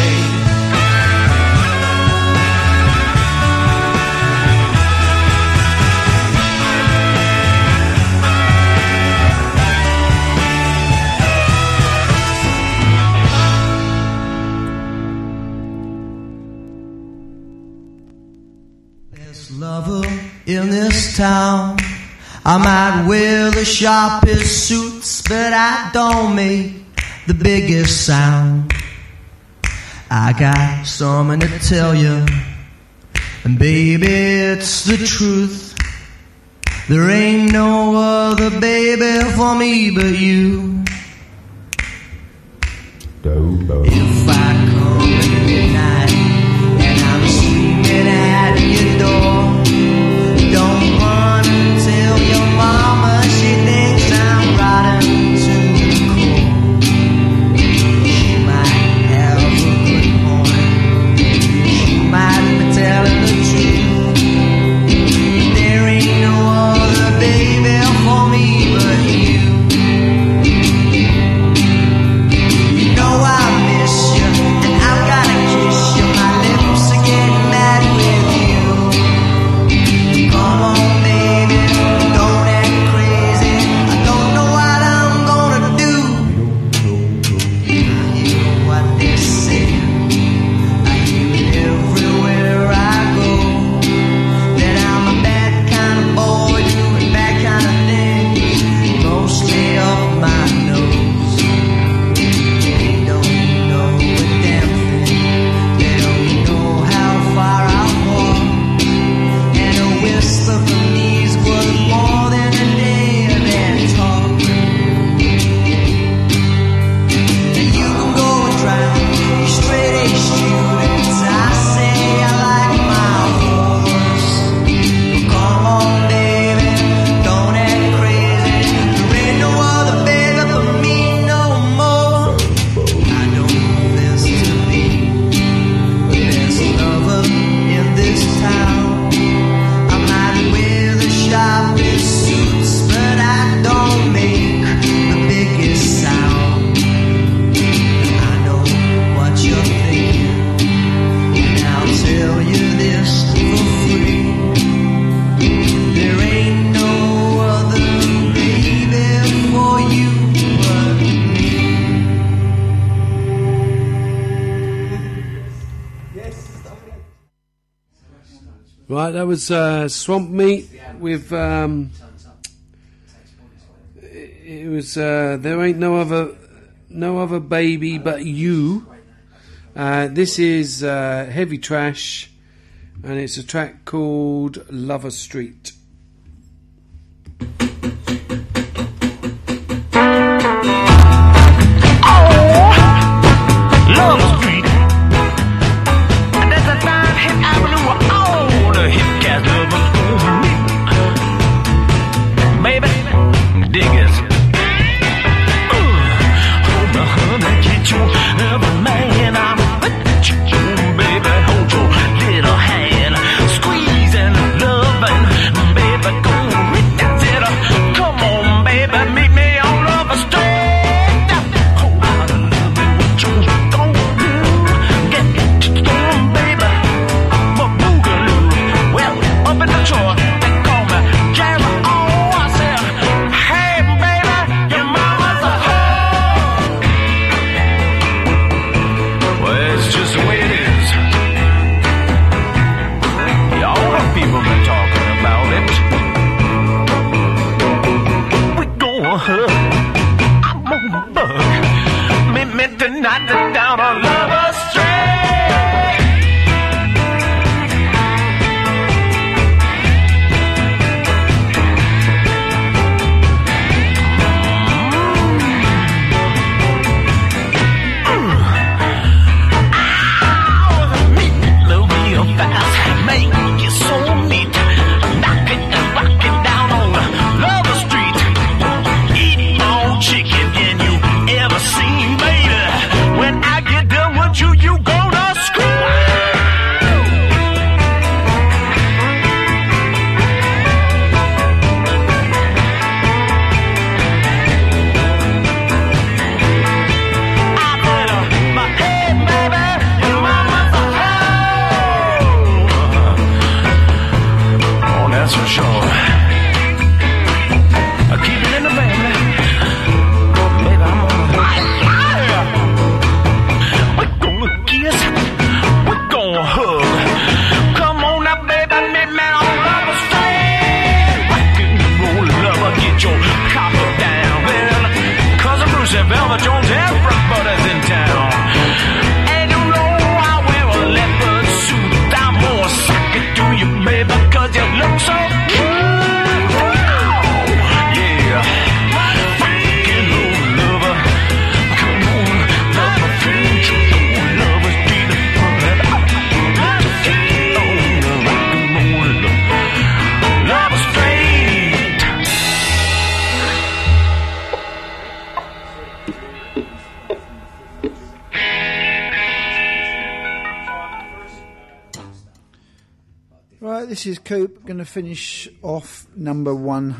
Best lover in this town. I might wear the sharpest suits, but I don't make the biggest sound. I got something to tell you, and baby, it's the truth. There ain't no other baby for me but you. If I come in midnight and I'm screaming at your door, don't run and tell your mama, she thinks I'm rotten to the core. She might have a good point, she might be telling the truth. There ain't no other baby for me but you. You know I miss you. Right, that was Swamp Meat with it was There Ain't No Other Baby But You. This is Heavy Trash, and it's a track called Lover Street. This is Coop, going to finish off number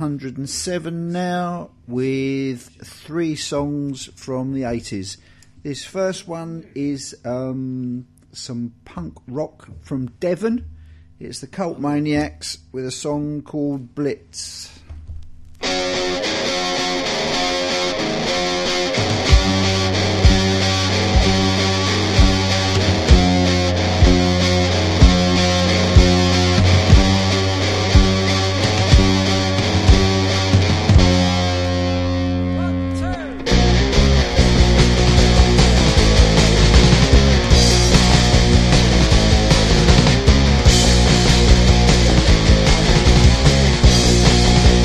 107 now with 3 songs from the 80s. This first one is some punk rock from Devon. It's the Cult Maniacs with a song called Blitz. Blitz.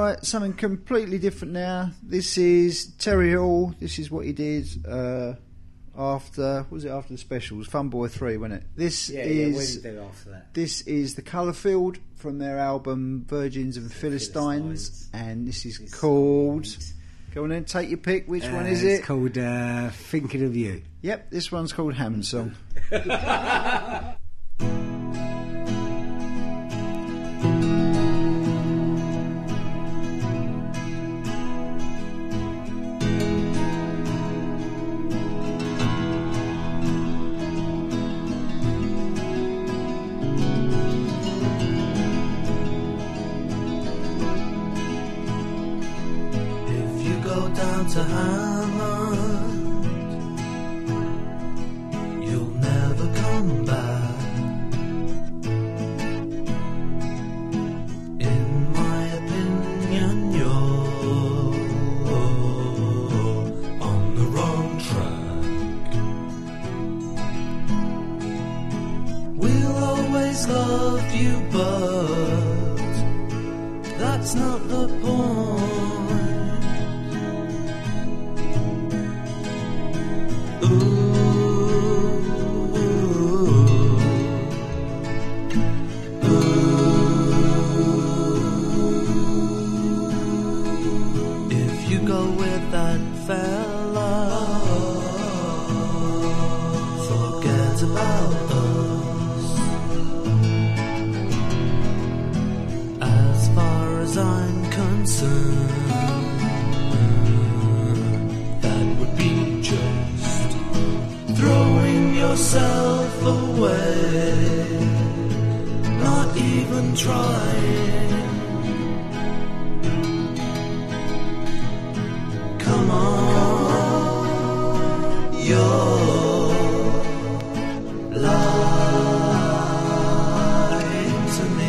Right, something completely different now. This is Terry Hall. This is what he did after the specials? Fun Boy 3, wasn't it? This What did he do after that? This is the Colourfield from their album Virgins and Philistines, and this is called... Go on then, take your pick. Which one is it? It's called Thinking of You. Yep, this one's called Hammond Song. To Hammond, you'll never come back. In my opinion, you're on the wrong track. We'll always love you, but that's not the point. Yourself away, not even trying. Come on, you're lying to me.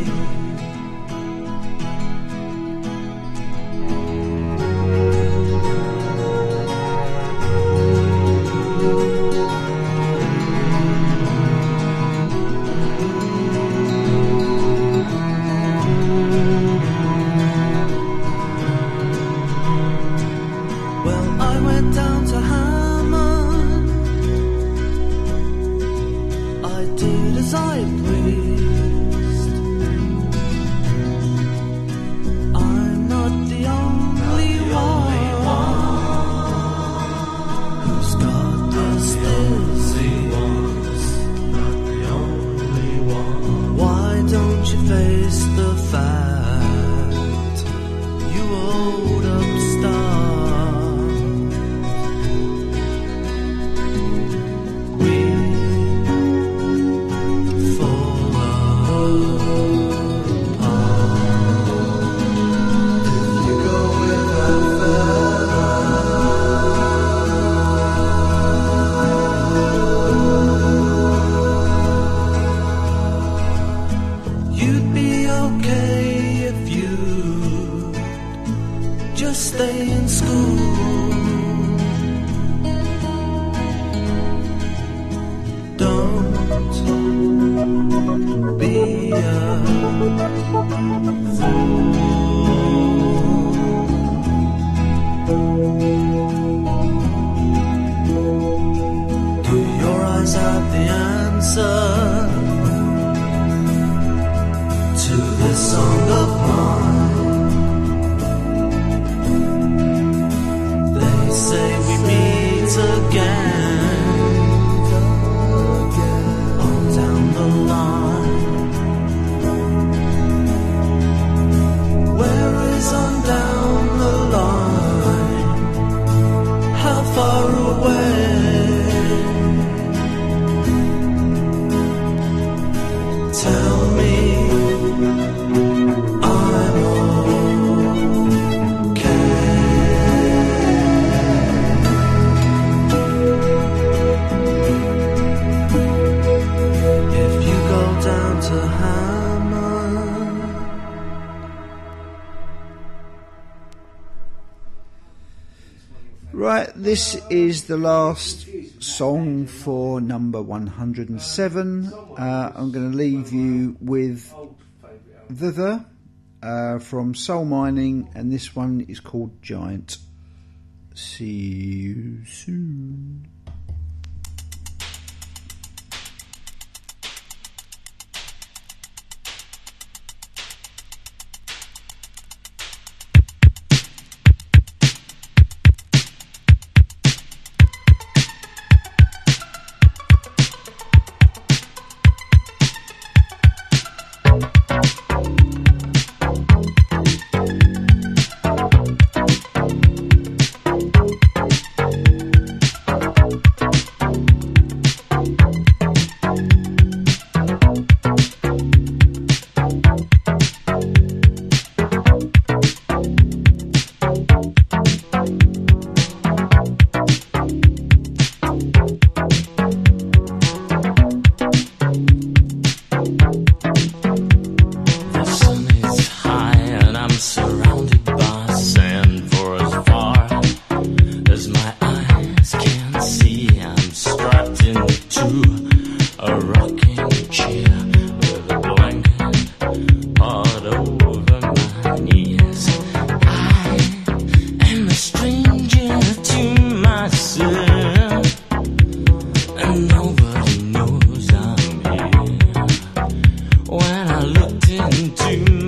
Right, this is the last song for number 107. I'm going to leave you with The from Soul Mining, and this one is called Giant. See you soon. When I looked into